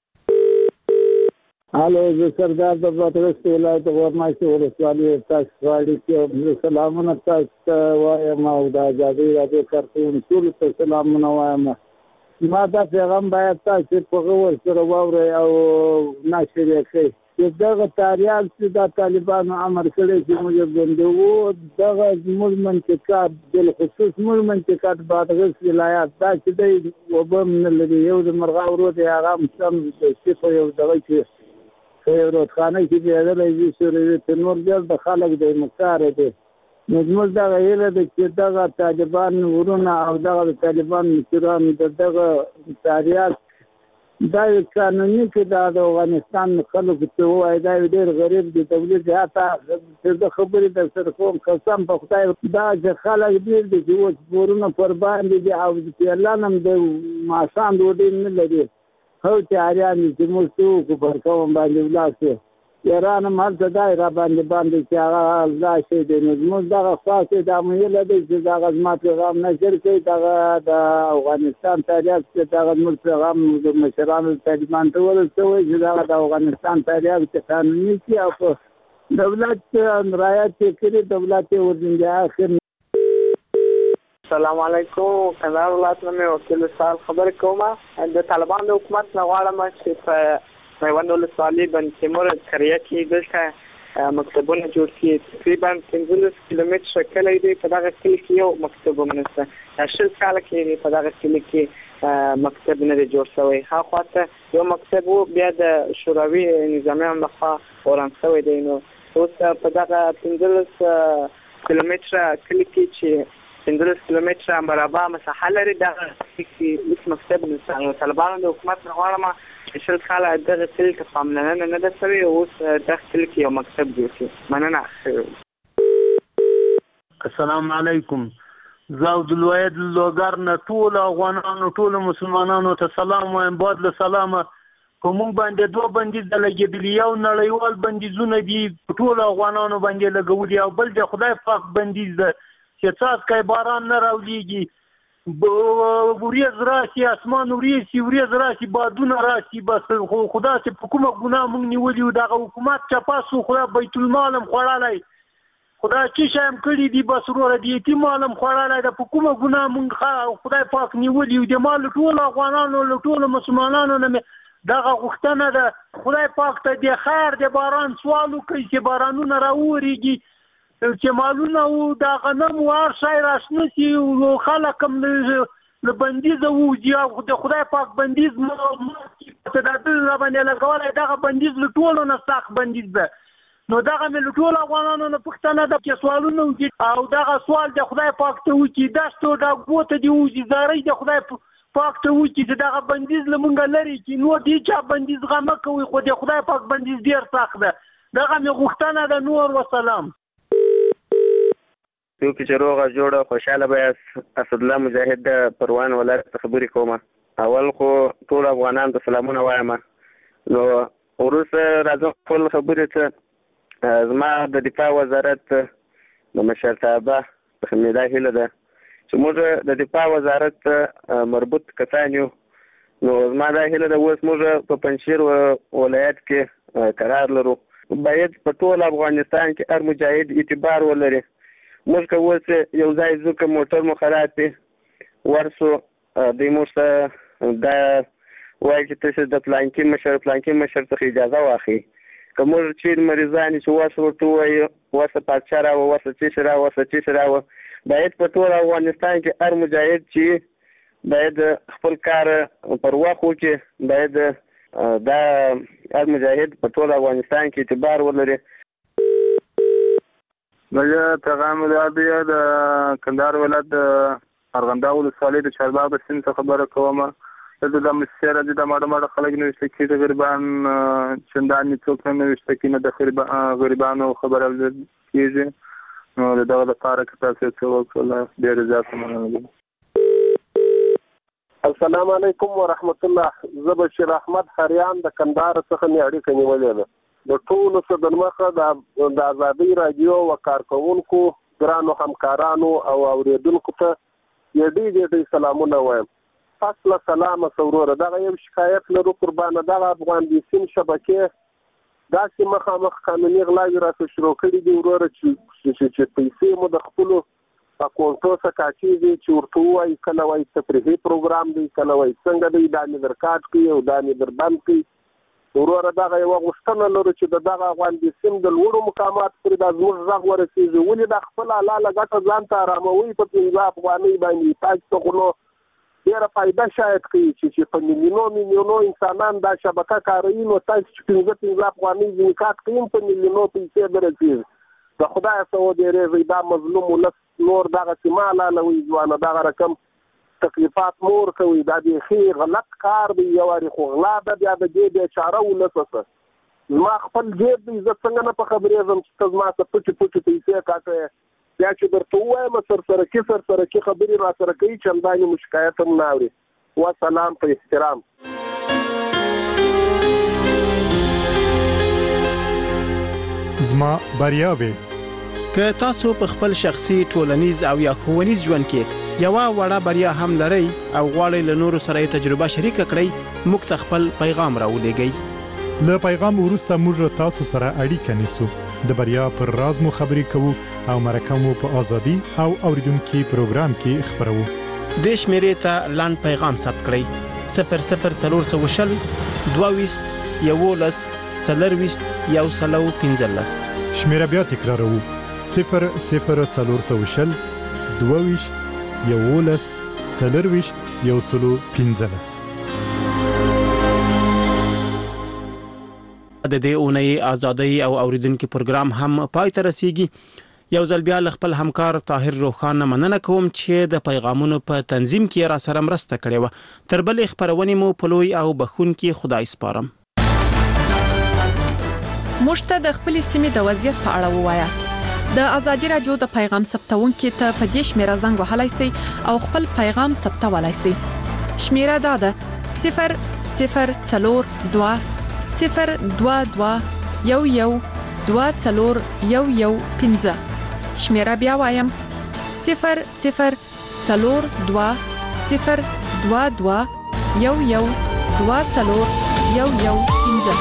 هلو، زه سردار د بادغیس ولایت غورماشي ولسوالي تاسو غواړي چې سلامونه تاسو ته وایم او د ازادۍ راډیو کارکوونکو ټولو ته سلامونه وایم. ما دا پیغام باید تاسو په غور سره واورئ او نشر یې کړئ چې دغه تاریال چې د طالبانو امر کړی چې موږ بندوو، دغه زموږ منطقات بالخصوص زموږ منطقات بادغیس ولایت دا چې دی اوبه هم نه لري. یو د مرغاو رود یې هغه هم سم د سیخو یو دغه کې په رودخانه کې بېدلی وي سوروي ته نور ډېر د خلک دی مکاره دی. نو زموږ دغه هیله ده چې دغه طالبان ورونه او دغه د طالبان مشران د دغه تاریخ دا یو قانوني کې دا د افغانستان خلکو ته ووایي دا یو ډېر غریب دی تولید. حتی د خبرې در سره کوم قسم په خدای دا چې خلک ډېر دي چې اوس پورونه پر باندې دي او د پیرلان هم د ماښام ډوډۍ نه لري. هو تیاریان دي چې موږ څه وکړو پر قوم باندې ولاړ شو. ایران هم هلته دا را باندې باندې چې هغه دا شی دی نو زموږ دغه خوا کې دا مهیله دی چې دغه زما پیغام نشر کوي دغه د افغانستان تاریخ چې دغه زموږ پیغام د مشرانو طالبان ته ورسوي چې دغه د افغانستان تاریخ چې قانوني شي او په دولت رعایت کړي دولت ورنده اخر. السلام علیکم. کندهار ولایت نه مې وکیل سال خبر کوم. د طالبان د حکومت نه غواړم چې په میوند ولسوالۍ بند تیمور قریه کې دلته مکتبونه جوړ کړي. تقریبا پنځلس کیلومتره کلی دی، په دغه کلي کې یو مکتب هم نشته. شل کاله کېږي په دغه کلي کې مکتب نه دی جوړ شوی. هاخوا ته یو مکتب و، بیا د شوروي نظامیانو لخوا وران شوی دی. نو اوس په دغه پنځلس کیلومتره کلي کې چې پنځلس کیلومتره مربع مساحه لري، دغه هیڅ مکتب نشته. طالبانو د حکومت نه غواړم چې شل کاله دغه کلي ته پاملرنه نه ده شوې، اوس دغه کلي کې یو مکتب جوړ کړي. مننه. السلام علیکم. زه عبدالواحد لوګر نه ټول افغانانو ټول مسلمانانو ته سلام وایم. بعد له سلامه په موږ باندې دوه بندیز لګېدلي، یو نړیوال بندیزونه دي ټول افغانانو باندې لګولي، او بل د خدای پاک بندیز ده چې څاڅکی باران نه راولیږي، وریځ راشي اسمان وریځي وریځ راشي بادونه راشي، بس خو خدا چې په کومه ګناه موږ نیولي وو دغه حکومت چپاسو خدا بیت المال هم خوړلی، خدا چې شی هم کړي دي، بس وروره د یتیم مال هم خوړلی ده. په کومه ګناه موږ خدای پاک نیولي وو. د ما له ټولو افغانانو له ټولو مسلمانانو نه مې دغه غوښتنه ده خدای پاک ته د خیر د باران سوال وکړي چې بارانونه راوورېږي، چې مالونه او د غنم او هر شی راشنه شي او خلک هم له بندیزه ووځي او د خدای پاک بندیز ته د دل را باندې لګولی. دغه بندیز له ټولو نه سخت بندیز ده. نو دغه مې له ټولو افغانانو نه پوښتنه ده چې سوالونه وکړي او دغه سوال د خدای پاک ته وکړي، دشتو ډاګو ته دې ووځي، زارۍ د خدای پاک ته وکړي چې دغه بندیز له مونږه لرې کړي. نور د هېچا بندیز غم مه کوئ، خو د خدای پاک بندیز ډېر سخت ده. دغه مې غوښتنه ده. نور وسلام. یو کې چې روغه جوړه خوشحاله به اسدالله مجاهد د پروان ولایت څخه خبرې کوم. اول خو ټول افغانانو ته سلامونه وایم. نو وروسته راځم خپل خبرې ته. زما د دفاع وزارت د مشرتابه څخه مې دا هیله ده چې موږ د دفاع وزارت مربوط کسان یو. نو زما دا هیله ده اوس موږ په پنجشیر ولایت کې قرار لرو، باید په ټول افغانستان کې هر مجاهد اعتبار ولري. موږ که اوس یو ځای ځو که موټر مو خراب وي ورسو دوی موږ ته دا وایي چې تاسو د پلانکي مشر پلانکي مشر څخه اجازه واخلئ. که موږ چېرې مریضان چې وس ورته ووایو وسه پادشاه راوه وسه چیش راوه وسه چیش راوه، باید په ټول افغانستان کې هر مجاهد چې باید خپل کار پر وخت وکړي، باید دا هر مجاهد په ټول افغانستان کې اعتبار ولري. زه پیغام د د کندهار ولایت د ارغنداو ولسوالۍ د چارباغ د سیند څخه خبره کوم. دلته د مسیر راځي د ماړه ماړه خلک نوشته کېږي، د غریبان چندانې څوک نه نوشته کېږي، نه د غریبانو خبره کېږي. نو د دغه لپاره که تاسو څه وکړله ډېر زیات مننه. السلام علیکم ورحمت الله. زه بشیر احمد خریان د کندهار څخه مې اړیکه نیولې ده. د ټولو څه د مخه د ازادۍ راډیو و کارکوونکو ګرانو همکارانو او اورېدونکو ته یې ډېر ډېر سلامونه وایم. فصله سلامه څه وروره، دغه یو شکایت لرو قربانه، دغه افغان بیسیم شبکې داسې مخامخ قانوني غلاوې راته شروع کړي دي وروره چې پیسې مو د خپلو اکونټو څخه کاچېږي، چې ورته ووایي کله وایي تفریحي پروګرام دی، کله وایي څنګه دی، دا مې در کاټ کړي او دا مې در بند کړي. وروره دغه یوه غوښتنه لرو چې د دغه افغان بیسیم د لوړو مقاماتو پورې دا زموږ غږ ورسېږي. ولې دا خپله حلاله ګټه ځان ته اراموي په پنځه افغانۍ باندې؟ تاسو ته خو نو ډېره فایده شاید کوي چې په میلیونو میلیونو انسانان دا شبکه کاروي، نو تاسو چې پنځه پنځه افغانۍ ځینې کاټ کوي په میلیونو پیسې دررسېږي. د خدایه څه ودېرېږئ، دا مظلوم ولس نور دغسې مه حلالوئ ځوانه، دغه رقم تکلیفات مور کوي. دا بیخي غلط کار دی. یو وارې خو غلا ده، بیا د دې بیچاره ولسه څه زما خپل جیب دی، زه څنګه نه په خبرېږم چې ته زما څه پټې پټې پیسې کاټې. بیا چې درته ووایم سرسرکي سرسرکي خبرې را سره کوي، چندانې مو شکایت هم نه اوري. وسلام په احترام. زما بریا وي. که تاسو په خپل شخصي ټولنیز او یا ښوونیز ژوند کې یوه وړه بریا هم لرئ او غواړئ له نورو سره یې تجربه شریکه کړئ، موږ ته خپل پیغام راولېږئ. له پیغام وروسته موږ تاسو سره اړیکه نیسو، د بریا پر راز مو خبرې کوو او مرکه مو په ازادي او اوریدونکي پروګرام کې خبرو. د شمیرې ته لاند پیغام ثبت کړئ: صفر صفر څلور سوه شل دوه ویشت یولس څلرویشت یو سلو پنځلس. شمیره بیا تکراروو: صفر صفر څلور سوه شل دوه ویشت یولس څلرویشت یو سلو پنځلس. د دې اونۍ ازادۍ او اوریدونکو پروګرام هم پای ته رسیږي. یو ځل بیا خپل همکار طاهر روخان مننه کوم چې د پیغامونو په تنظیم کې را سره مرسته کړې و. تر بلې خبرونې مو په لوی او بخښونکي خدای سپارم. موږ ته د خپل سیمې د وضعیت په اړه ووایاست. د ازادي رادیو د پیغام ثبتونکو ته په دې شمیره زنګ وهلای شئ او خپل پیغام ثبتولای شئ. شمیره دا ده: صفر صفر څلور دوه صفر دوه دوه یو یو دوه څلور یو یو پنځه. شمیره بیا وایم: صفر صفر څلور دوه صفر دوه دوه یو یو دوه څلور یو یو پنځه.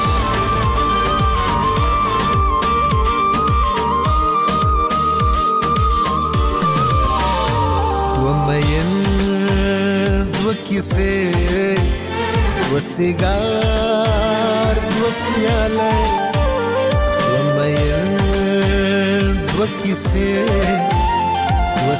دو مین دو کیسه دو سیگار دو پیاله، دو مین دو کیسه دو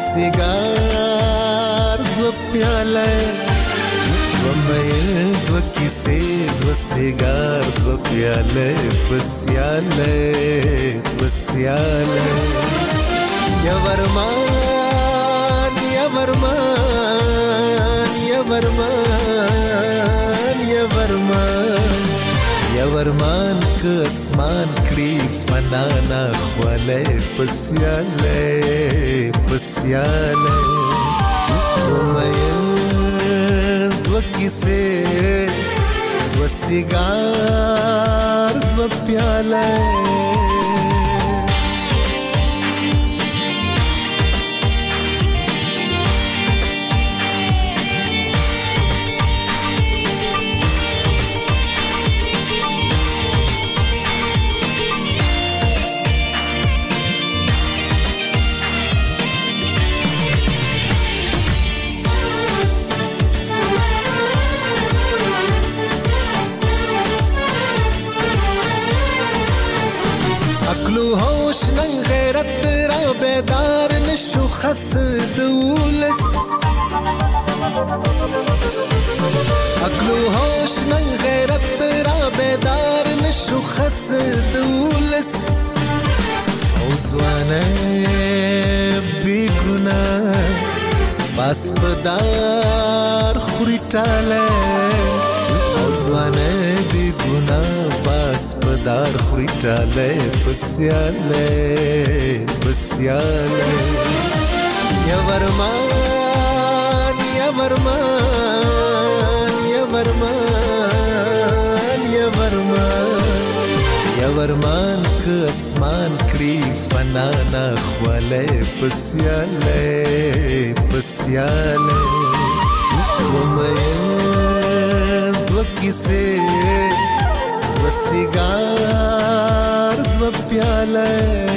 سیگار دو پیاله، دو مین دو کیسه دو سیگار دو پیاله، پسیاله پسیاله. یا ورمان یا ورمان یا ورمان یا ورمان یا ورمان که اسمان کړي فنا نه خواله، پسیاله پسیاله. دو مین دو کیسه دو سیگار دو پیاله. غیرت را بیدار نشو خس دولس، عقل و هوش نن غیرت را بیدار نشو خس دولس. او زوانه بی گناه باس بدار خوری تاله، او زوانه بی گناه باس بدار خوری تاله، پسیاله پسیاله. یا ورمان یا ورمان یا ورمان یا ورمان یا ورمان که اسمان کړي فنا نه خواله، پسیاله پسیاله. دو مین دو کیسه دو سیگار دو پیاله.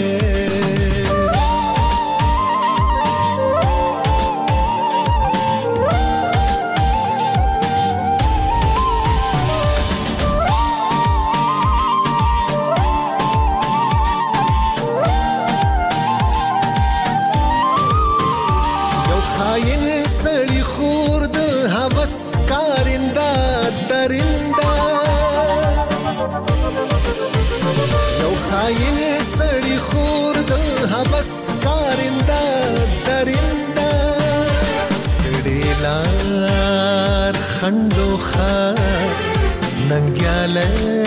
خاين سړی خور د حبس کارنده درنده، ستړي لار خندو خار ننګیاله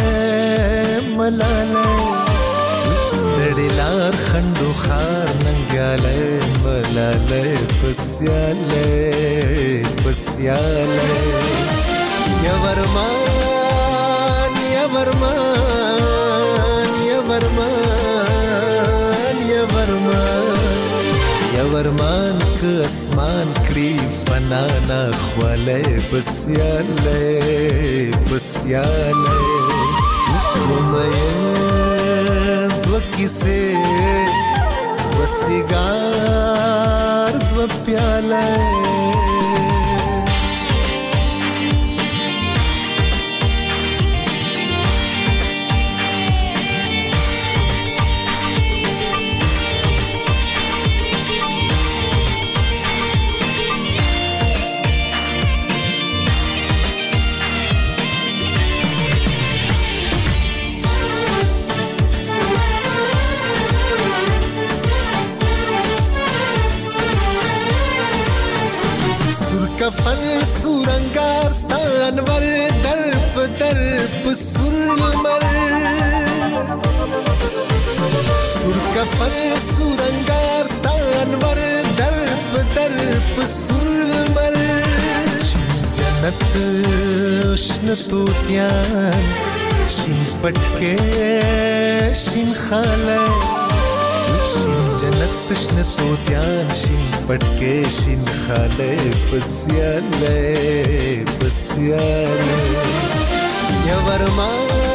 ملاله، ستړي لار خندو خار ننګیاله ملاله، پسیاله پسیاله. یا ورمان یا ورمان یا ورمان اسمان کړي فنا نه خولې بسیاله بسیاله دومره دو کیسه وسیګار دو پیاله کفن سورنگار ستانور درب درب سر المر سور کفن سورنگار ستانور درب درب سر المر شین جنت شن توتیان شین پټکه شین خاله شین جنت شن توتیان شین پټکه شین خاله پسیاله پسیاله یا ورمان